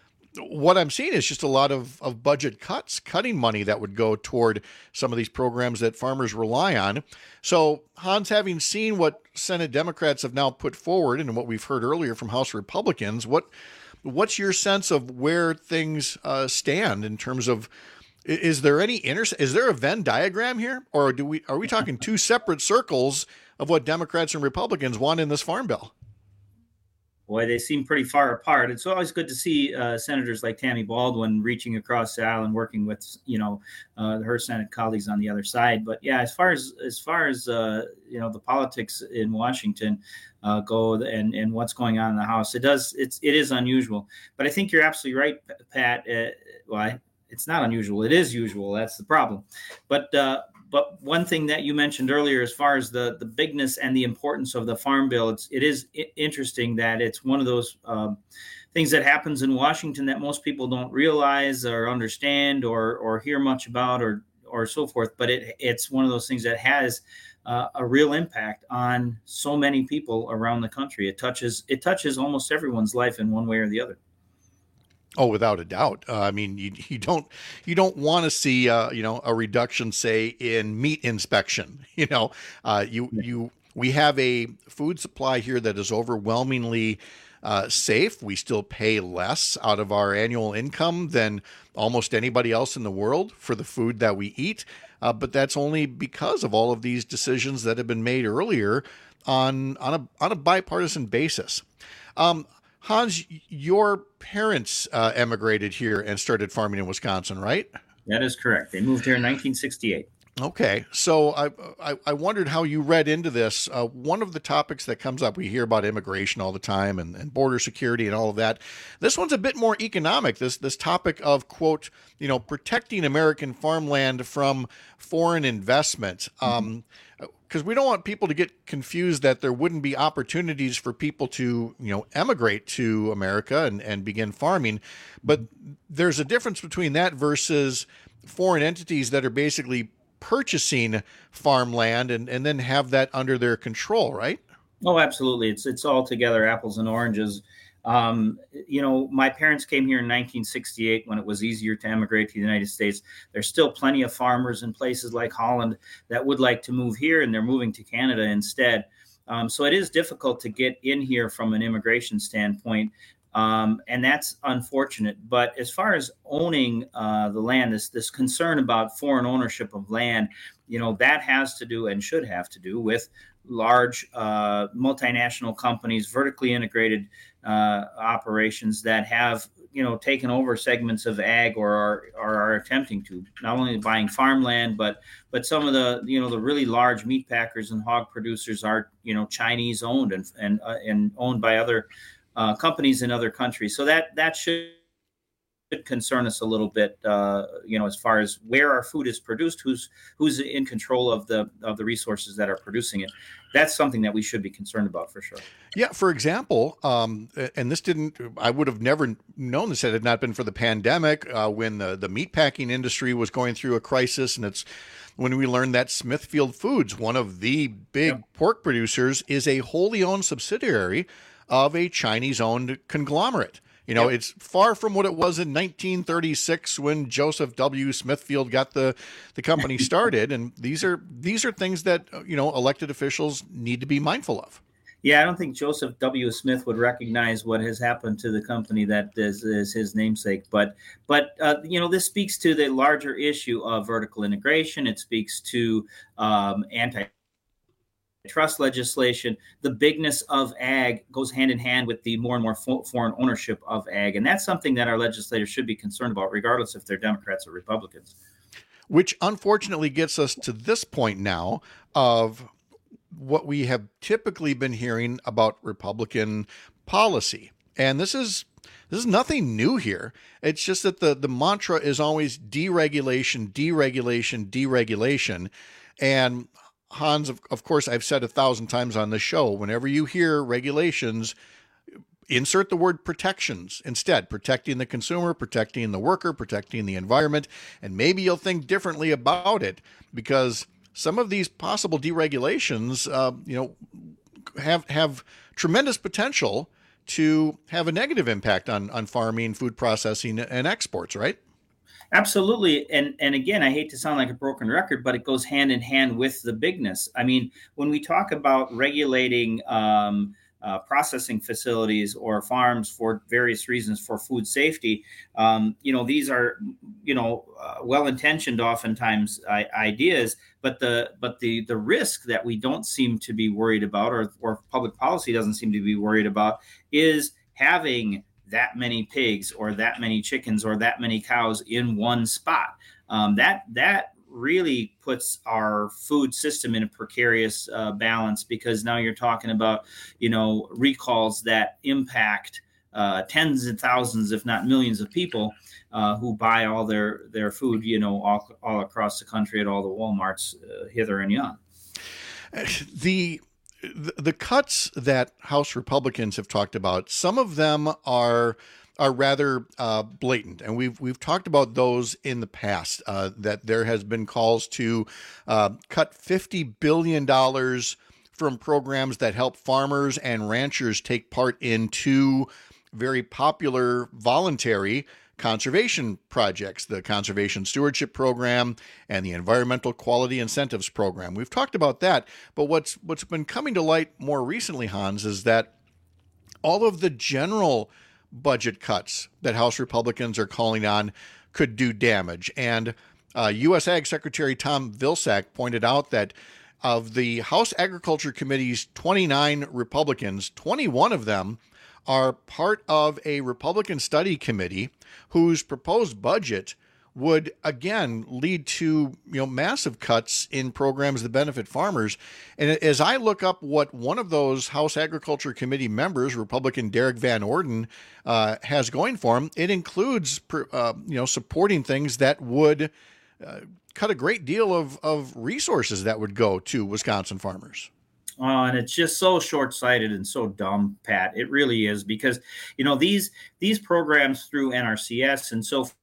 what I'm seeing is just a lot of, of budget cuts, cutting money that would go toward some of these programs that farmers rely on. So, Hans, having seen what Senate Democrats have now put forward and what we've heard earlier from House Republicans, what what's your sense of where things uh, stand in terms of, is there any inter is there a Venn diagram here, or do we are we talking two separate circles of what Democrats and Republicans want in this Farm Bill? boy, they seem pretty far apart. It's always good to see uh, senators like Tammy Baldwin reaching across the aisle and working with, you know, uh, her Senate colleagues on the other side. But yeah, as far as as far as uh, you know, the politics in Washington uh, go and and what's going on in the House, it does it's it is unusual. But I think you're absolutely right, Pat. Uh, well, I, it's not unusual. It is usual. That's the problem. But uh, But one thing that you mentioned earlier, as far as the, the bigness and the importance of the Farm Bill, it's, it is I- interesting that it's one of those um, things that happens in Washington that most people don't realize or understand or or hear much about or or so forth. But it it's one of those things that has uh, a real impact on so many people around the country. It touches it touches almost everyone's life in one way or the other. Oh, without a doubt. Uh, I mean, you, you don't you don't want to see uh, you know a reduction, say, in meat inspection. You know, uh, you you we have a food supply here that is overwhelmingly uh, safe. We still pay less out of our annual income than almost anybody else in the world for the food that we eat. Uh, but that's only because of all of these decisions that have been made earlier on on a on a bipartisan basis. Um, Hans, your parents uh, emigrated here and started farming in Wisconsin, right? That is correct. They moved here in nineteen sixty-eight. Okay, so I, I I wondered how you read into this. Uh, one of the topics that comes up, we hear about immigration all the time and, and border security and all of that. This one's a bit more economic. This this topic of, quote, you know, protecting American farmland from foreign investment. Um, because we don't want people to get confused that there wouldn't be opportunities for people to, you know, emigrate to America and, and begin farming. But there's a difference between that versus foreign entities that are basically purchasing farmland and, and then have that under their control, right? Oh, absolutely. It's it's all together apples and oranges. Um, you know, my parents came here in nineteen sixty-eight when it was easier to emigrate to the United States. There's still plenty of farmers in places like Holland that would like to move here, and they're moving to Canada instead. Um, so it is difficult to get in here from an immigration standpoint. Um, and that's unfortunate. But as far as owning uh, the land, this this concern about foreign ownership of land, you know, that has to do and should have to do with large uh, multinational companies, vertically integrated uh, operations that have, you know, taken over segments of ag or are, or are attempting to, not only buying farmland, but but some of the, you know, the really large meat packers and hog producers are, you know, Chinese owned and and uh, and owned by other uh, companies in other countries. So that that should concern us a little bit, uh, you know, as far as where our food is produced, who's who's in control of the of the resources that are producing it. That's something that we should be concerned about for sure. Yeah, for example, um, and this didn't, I would have never known this had it not been for the pandemic, uh, when the, the meatpacking industry was going through a crisis. And it's when we learned that Smithfield Foods, one of the big yeah. pork producers, is a wholly owned subsidiary of a Chinese-owned conglomerate. You know, yep. It's far from what it was in nineteen thirty-six when Joseph W. Smithfield got the, the company started. And these are these are things that, you know, elected officials need to be mindful of. Yeah, I don't think Joseph W. Smith would recognize what has happened to the company that is, is his namesake. But, but uh, you know, this speaks to the larger issue of vertical integration. It speaks to um, anti trust legislation. The bigness of ag goes hand in hand with the more and more fo- foreign ownership of ag. And that's something that our legislators should be concerned about, regardless if they're Democrats or Republicans. Which unfortunately gets us to this point now of what we have typically been hearing about Republican policy. And this is this is nothing new here. It's just that the, the mantra is always deregulation, deregulation, deregulation. And Hans, of, of course, I've said a thousand times on this show, whenever you hear regulations, insert the word protections instead, protecting the consumer, protecting the worker, protecting the environment, and maybe you'll think differently about it, because some of these possible deregulations, uh, you know, have have tremendous potential to have a negative impact on, on farming, food processing, and exports, right? Absolutely. And and again, I hate to sound like a broken record, but it goes hand in hand with the bigness. I mean, when we talk about regulating um, uh, processing facilities or farms for various reasons for food safety. Um, you know, these are, you know, uh, well-intentioned oftentimes uh, ideas, but the but the the risk that we don't seem to be worried about, or or public policy doesn't seem to be worried about, is having that many pigs or that many chickens or that many cows in one spot. Um, that that really puts our food system in a precarious uh, balance, because now you're talking about, you know, recalls that impact uh, tens of thousands, if not millions of people uh, who buy all their, their food, you know, all, all across the country at all the Walmarts uh, hither and yon. The, the the cuts that House Republicans have talked about, some of them are are rather uh, blatant, and we've we've talked about those in the past. Uh, that there has been calls to uh, cut fifty billion dollars from programs that help farmers and ranchers take part in two very popular voluntary conservation projects, the Conservation Stewardship Program and the Environmental Quality Incentives Program. We've talked about that, but what's what's been coming to light more recently, Hans, is that all of the general budget cuts that House Republicans are calling on could do damage. And uh, U S Ag Secretary Tom Vilsack pointed out that of the House Agriculture Committee's twenty-nine Republicans, twenty-one of them are part of a Republican study committee whose proposed budget would again lead to, you know, massive cuts in programs that benefit farmers. And as I look up what one of those House Agriculture Committee members, Republican Derek Van Orden, uh, has going for him, it includes, uh, you know, supporting things that would uh, cut a great deal of, of resources that would go to Wisconsin farmers. Uh, and it's just so short-sighted and so dumb, Pat. It really is, because, you know, these these programs through N R C S and so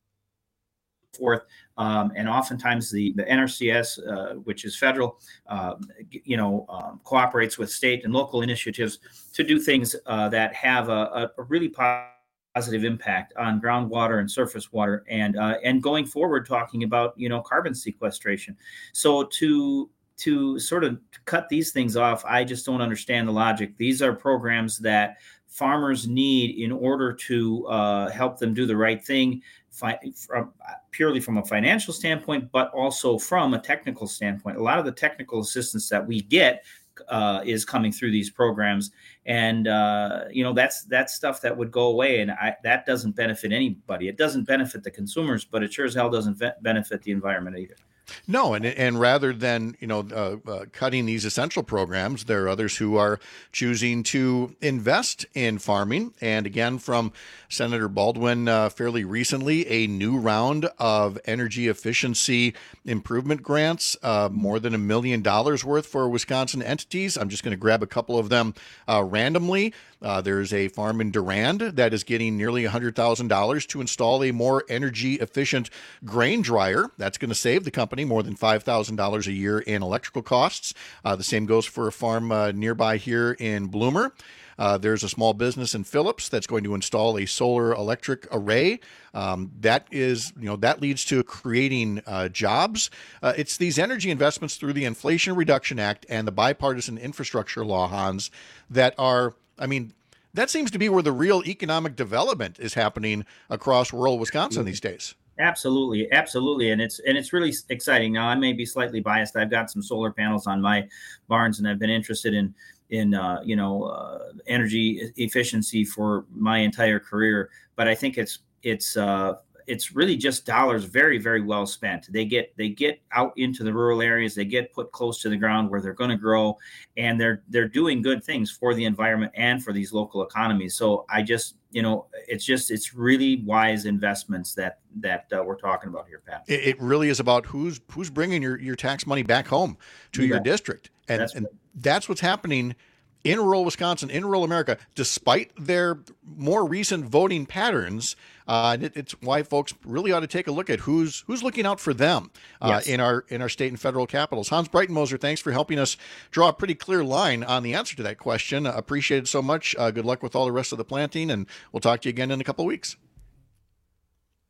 forth, um, and oftentimes the, the N R C S, uh, which is federal, uh, you know, um, cooperates with state and local initiatives to do things uh, that have a, a really positive impact on groundwater and surface water, and uh, and going forward, talking about, you know, carbon sequestration. So to to sort of cut these things off, I just don't understand the logic. These are programs that farmers need in order to uh, help them do the right thing, fi- from, purely from a financial standpoint, but also from a technical standpoint. A lot of the technical assistance that we get uh, is coming through these programs, and uh, you know, that's that's stuff that would go away, and I, that doesn't benefit anybody. It doesn't benefit the consumers, but it sure as hell doesn't ve- benefit the environment either. No, and and rather than, you know, uh, uh, cutting these essential programs, there are others who are choosing to invest in farming. And again, from Senator Baldwin uh, fairly recently, a new round of energy efficiency improvement grants, uh, more than a million dollars worth for Wisconsin entities. I'm just going to grab a couple of them uh, randomly. Uh, there's a farm in Durand that is getting nearly one hundred thousand dollars to install a more energy efficient grain dryer. That's going to save the company more than five thousand dollars a year in electrical costs. Uh, the same goes for a farm uh, nearby here in Bloomer. Uh, there's a small business in Phillips that's going to install a solar electric array. Um, that is, you know, that leads to creating uh, jobs. Uh, it's these energy investments through the Inflation Reduction Act and the bipartisan infrastructure law, Hans, that are, I mean, that seems to be where the real economic development is happening across rural Wisconsin these days. Absolutely, absolutely, and it's and it's really exciting. Now, I may be slightly biased. I've got some solar panels on my barns, and I've been interested in in uh, you know uh, energy efficiency for my entire career. But I think it's it's uh, it's really just dollars very, very well spent. They get they get out into the rural areas. They get put close to the ground where they're going to grow, and they're they're doing good things for the environment and for these local economies. So I just, you know, it's just it's really wise investments that that uh, we're talking about here, Pat. It, it really is about who's who's bringing your, your tax money back home to Yeah. your district, and That's and that's what's happening in rural Wisconsin, in rural America, despite their more recent voting patterns. Uh, it, it's why folks really ought to take a look at who's who's looking out for them uh, Yes. in our in our state and federal capitals. Hans Breitenmoser, thanks for helping us draw a pretty clear line on the answer to that question. Uh, appreciate it so much. Uh, good luck with all the rest of the planting, and we'll talk to you again in a couple of weeks.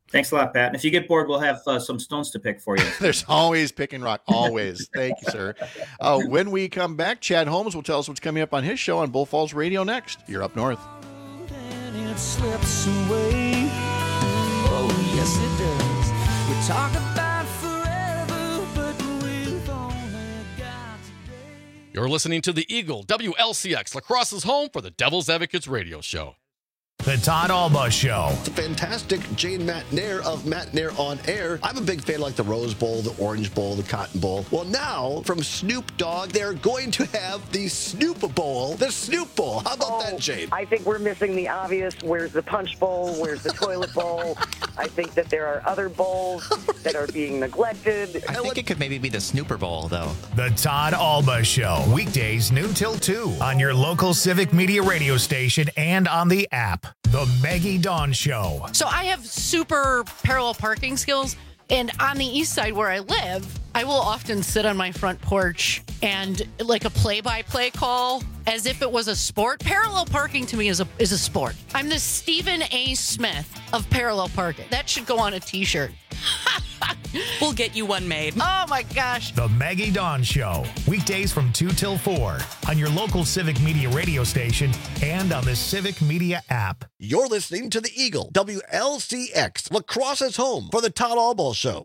Thanks a lot, Pat. And if you get bored, we'll have uh, some stones to pick for you. There's always picking rock. Always. Thank you, sir. Uh, when we come back, Chad Holmes will tell us what's coming up on his show on Bull Falls Radio next. You're Up North. And it slips away. Oh, yes, it does. We talk about forever, but we've only got today. You're listening to the Eagle, W L C X, La Crosse's home for the Devil's Advocates radio show. The Todd Alba Show. It's a fantastic Jane Matt Nair of Matt Nair on Air. I'm a big fan like the Rose Bowl, the Orange Bowl, the Cotton Bowl. Well, now from Snoop Dogg, they're going to have the Snoop Bowl, the Snoop Bowl. How about oh, that, Jane? I think we're missing the obvious. Where's the Punch Bowl? Where's the Toilet Bowl? I think that there are other bowls that are being neglected. I think it could maybe be the Snooper Bowl, though. The Todd Alba Show. Weekdays noon till two on your local Civic Media radio station and on the app. The Maggie Dawn Show. So I have super parallel parking skills, and on the east side where I live, I will often sit on my front porch and like a play-by-play call as if it was a sport. Parallel parking to me is a is a sport. I'm the Stephen A. Smith of parallel parking. That should go on a t-shirt. We'll get you one made. Oh my gosh. The Maggie Dawn Show. Weekdays from two till four on your local Civic Media radio station and on the Civic Media app. You're listening to the Eagle, W L C X, La Crosse's home for the Todd Alba Show.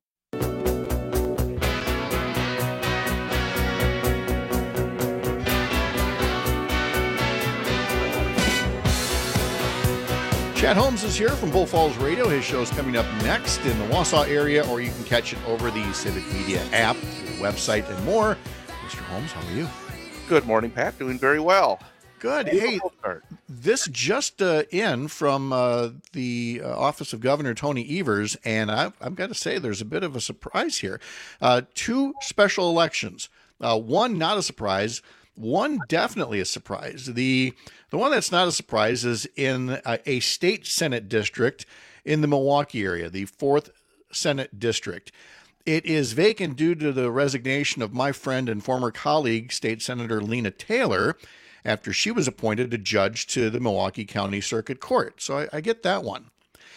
Chad Holmes is here from Bull Falls Radio. His show's coming up next in the Wausau area, or you can catch it over the Civic Media app, the website, and more. Mister Holmes, how are you? Good morning, Pat. Doing very well. Good. Hey, this just uh, in from uh, the uh, office of Governor Tony Evers, and I, I've got to say there's a bit of a surprise here. Uh, two special elections. Uh, one not a surprise. One definitely a surprise. The the one that's not a surprise is in a, a state Senate district in the Milwaukee area, the fourth Senate district. It is vacant due to the resignation of my friend and former colleague, State Senator Lena Taylor, after she was appointed a judge to the Milwaukee County Circuit Court. So I, I get that one.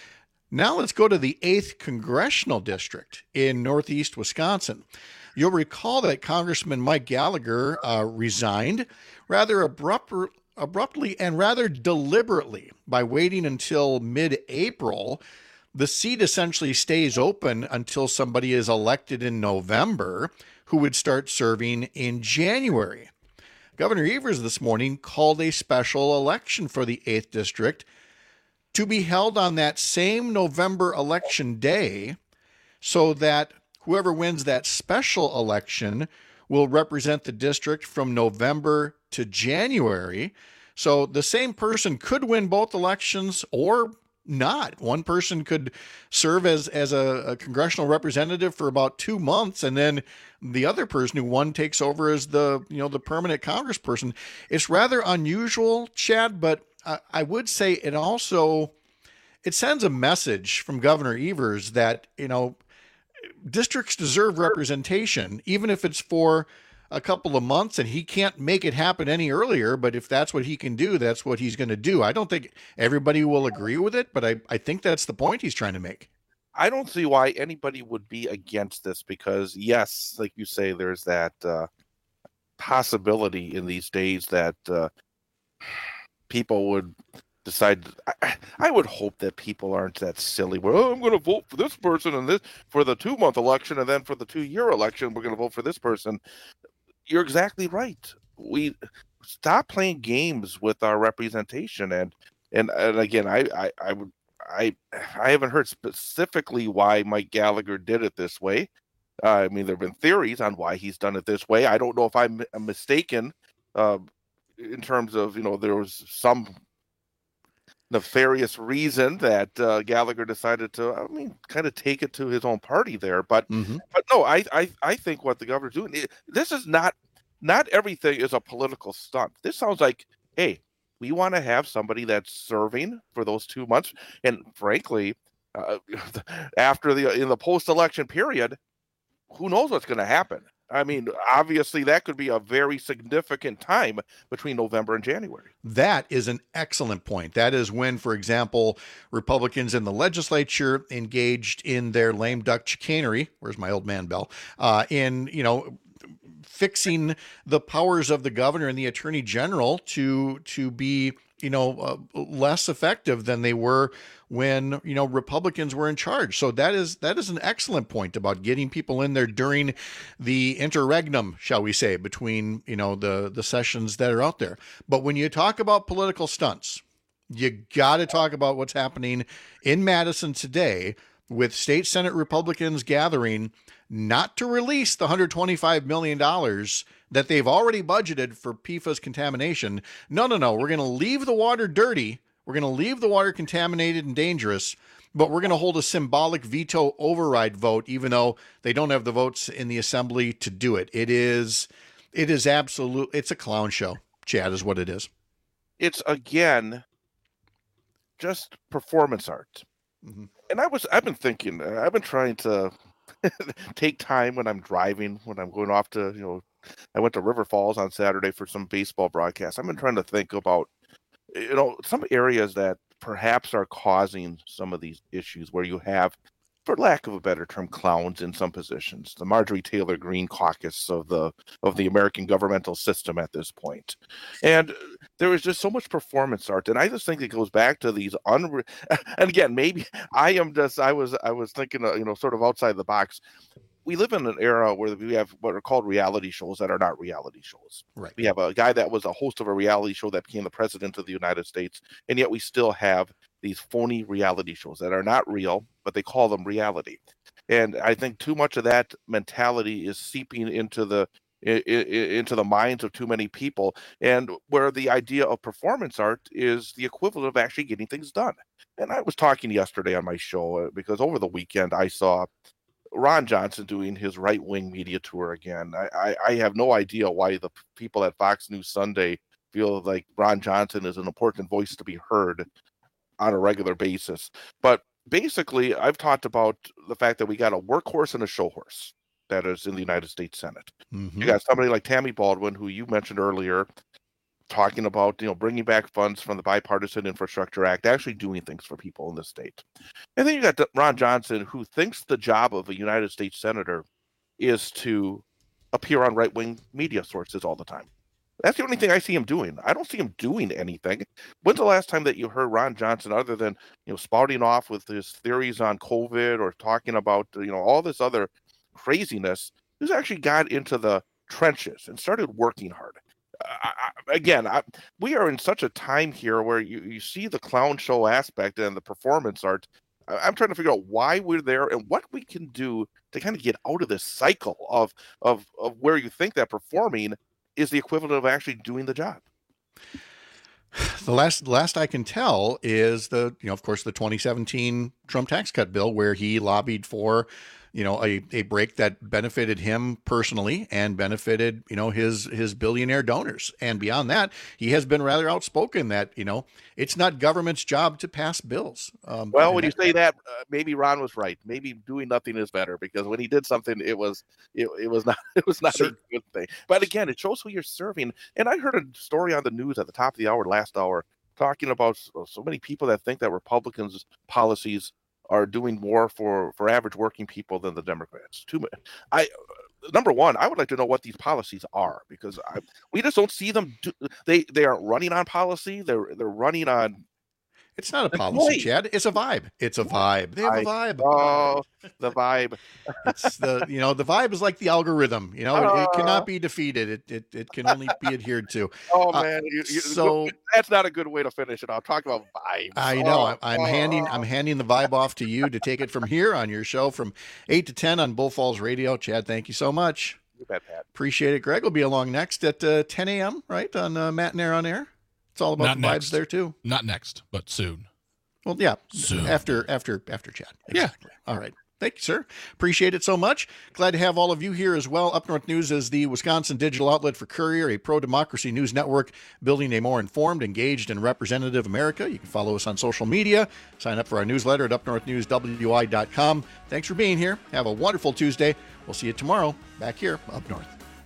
Now let's go to the eighth Congressional District in Northeast Wisconsin. You'll recall that Congressman Mike Gallagher uh, resigned rather abrupt, abruptly and rather deliberately by waiting until mid-April. The seat essentially stays open until somebody is elected in November who would start serving in January. Governor Evers this morning called a special election for the eighth District to be held on that same November election day so that whoever wins that special election will represent the district from November to January. So the same person could win both elections or not. One person could serve as, as a, a congressional representative for about two months, and then the other person who won takes over as the, you know, the permanent congressperson. It's rather unusual, Chad, but I, I would say it also, it sends a message from Governor Evers that, you know, districts deserve representation, even if it's for a couple of months and he can't make it happen any earlier. But if that's what he can do, that's what he's going to do. I don't think everybody will agree with it, but I, I think that's the point he's trying to make. I don't see why anybody would be against this because, yes, like you say, there's that uh, possibility in these days that uh, people would decide. I, I would hope that people aren't that silly. Well, oh, I'm going to vote for this person and this for the two month election, and then for the two year election, we're going to vote for this person. You're exactly right. We stop playing games with our representation, and and, and again, I, I I would I I haven't heard specifically why Mike Gallagher did it this way. Uh, I mean, there have been theories on why he's done it this way. I don't know if I'm, I'm mistaken uh, in terms of, you know, there was some nefarious reason that uh, Gallagher decided to, I mean, kind of take it to his own party there. But, mm-hmm. but no, I, I, I think what the governor's doing, this is not, not everything is a political stunt. This sounds like, hey, we want to have somebody that's serving for those two months. And frankly, uh, after the, in the post-election period, who knows what's going to happen? I mean, obviously, that could be a very significant time between November and January. That is an excellent point. That is when, for example, Republicans in the legislature engaged in their lame duck chicanery. Where's my old man Bell? Uh, in, you know, fixing the powers of the governor and the attorney general to to be, you know, uh, less effective than they were when, you know, Republicans were in charge. So that is that is an excellent point about getting people in there during the interregnum, shall we say, between, you know, the the sessions that are out there. But when you talk about political stunts, you got to talk about what's happening in Madison today with state Senate Republicans gathering not to release the one hundred twenty-five million dollars that they've already budgeted for P F A S contamination. No, no, no. We're going to leave the water dirty. We're going to leave the water contaminated and dangerous, but we're going to hold a symbolic veto override vote, even though they don't have the votes in the assembly to do it. It is, it is absolute. It's a clown show, Chad, is what it is. It's, again, just performance art. Mm-hmm. And I was, I've been thinking, I've been trying to take time when I'm driving, when I'm going off to, you know, I went to River Falls on Saturday for some baseball broadcasts. I've been trying to think about, you know, some areas that perhaps are causing some of these issues where you have, for lack of a better term, clowns in some positions. The Marjorie Taylor Greene caucus of the of the American governmental system at this point. And there is just so much performance art. And I just think it goes back to these unre- and again, maybe I am just I was I was thinking, uh, you know, sort of outside the box. We live in an era where we have what are called reality shows that are not reality shows. Right. We have a guy that was a host of a reality show that became the president of the United States, and yet we still have these phony reality shows that are not real, but they call them reality. And I think too much of that mentality is seeping into the into the minds of too many people, and where the idea of performance art is the equivalent of actually getting things done. And I was talking yesterday on my show because over the weekend I saw Ron Johnson doing his right-wing media tour again. I, I, I have no idea why the people at Fox News Sunday feel like Ron Johnson is an important voice to be heard on a regular basis. But basically, I've talked about the fact that we got a workhorse and a show horse that is in the United States Senate. Mm-hmm. You got somebody like Tammy Baldwin, who you mentioned earlier, talking about, you know, bringing back funds from the Bipartisan Infrastructure Act, actually doing things for people in the state. And then you got Ron Johnson, who thinks the job of a United States Senator is to appear on right-wing media sources all the time. That's the only thing I see him doing. I don't see him doing anything. When's the last time that you heard Ron Johnson, other than, you know, spouting off with his theories on COVID or talking about, you know, all this other craziness, who's actually got into the trenches and started working hard? I, I, again, I, we are in such a time here where you, you see the clown show aspect and the performance art. I, I'm trying to figure out why we're there and what we can do to kind of get out of this cycle of of of where you think that performing is the equivalent of actually doing the job. The last last I can tell is the, you know, of course, the twenty seventeen Trump tax cut bill, where he lobbied for, you know, a, a break that benefited him personally and benefited, you know, his his billionaire donors. And beyond that, he has been rather outspoken that, you know, it's not government's job to pass bills. Um, well, when you say that, uh, maybe Ron was right. Maybe doing nothing is better, because when he did something, it was it, it was not it was not sure. a good thing. But again, it shows who you're serving. And I heard a story on the news at the top of the hour last hour talking about so, so many people that think that Republicans' policies are doing more for, for average working people than the Democrats. Too many. I number one, I would like to know what these policies are, because I, we just don't see them. Do, they they aren't running on policy. They're they're running on. It's not a policy, Chad. It's a vibe. It's a vibe. They have a vibe. Oh, the vibe. It's the, you know, the vibe is like the algorithm. You know, it, it Uh. cannot be defeated. It it, it can only be adhered to. Oh Uh, man, you, you, so that's not a good way to finish it. I'll talk about vibes. I know. Oh, I'm, I'm oh. handing I'm handing the vibe off to you to take it from here on your show from eight to ten on Bull Falls Radio. Chad, thank you so much. You bet, Pat. Appreciate it. Greg will be along next at uh, ten a.m. right on uh, Matt and Air on Air. It's all about Not the vibes next. there too. Not next, but soon. Well, yeah, Soon. after after after Chad. Exactly. All right. Thank you, sir. Appreciate it so much. Glad to have all of you here as well. Up North News is the Wisconsin digital outlet for Courier, a pro-democracy news network building a more informed, engaged, and representative America. You can follow us on social media. Sign up for our newsletter at up north news w i dot com. Thanks for being here. Have a wonderful Tuesday. We'll see you tomorrow back here up north.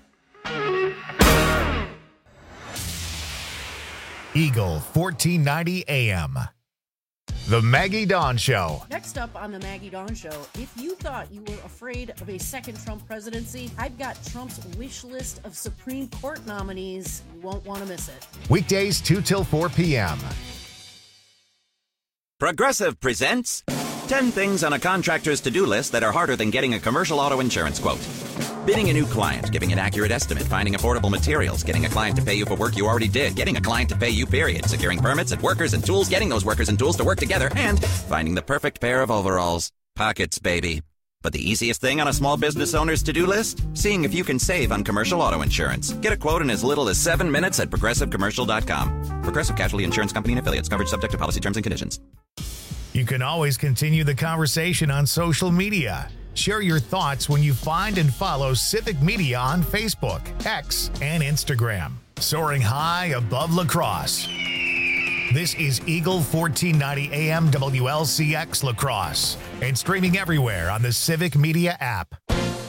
Eagle fourteen ninety A M. The Maggie Dawn Show. Next up on the Maggie Dawn Show, if you thought you were afraid of a second Trump presidency, I've got Trump's wish list of Supreme Court nominees. You won't want to miss it. Weekdays two till four p.m. Progressive presents ten things on a contractor's to-do list that are harder than getting a commercial auto insurance quote. Bidding a new client, giving an accurate estimate, finding affordable materials, getting a client to pay you for work you already did, getting a client to pay you, period, securing permits and workers and tools, getting those workers and tools to work together, and finding the perfect pair of overalls. Pockets, baby. But the easiest thing on a small business owner's to-do list? Seeing if you can save on commercial auto insurance. Get a quote in as little as seven minutes at progressive commercial dot com. Progressive Casualty Insurance Company and Affiliates. Coverage subject to policy terms and conditions. You can always continue the conversation on social media. Share your thoughts when you find and follow Civic Media on Facebook, X, and Instagram. Soaring high above La Crosse. This is Eagle fourteen ninety A M W L C X La Crosse and streaming everywhere on the Civic Media app.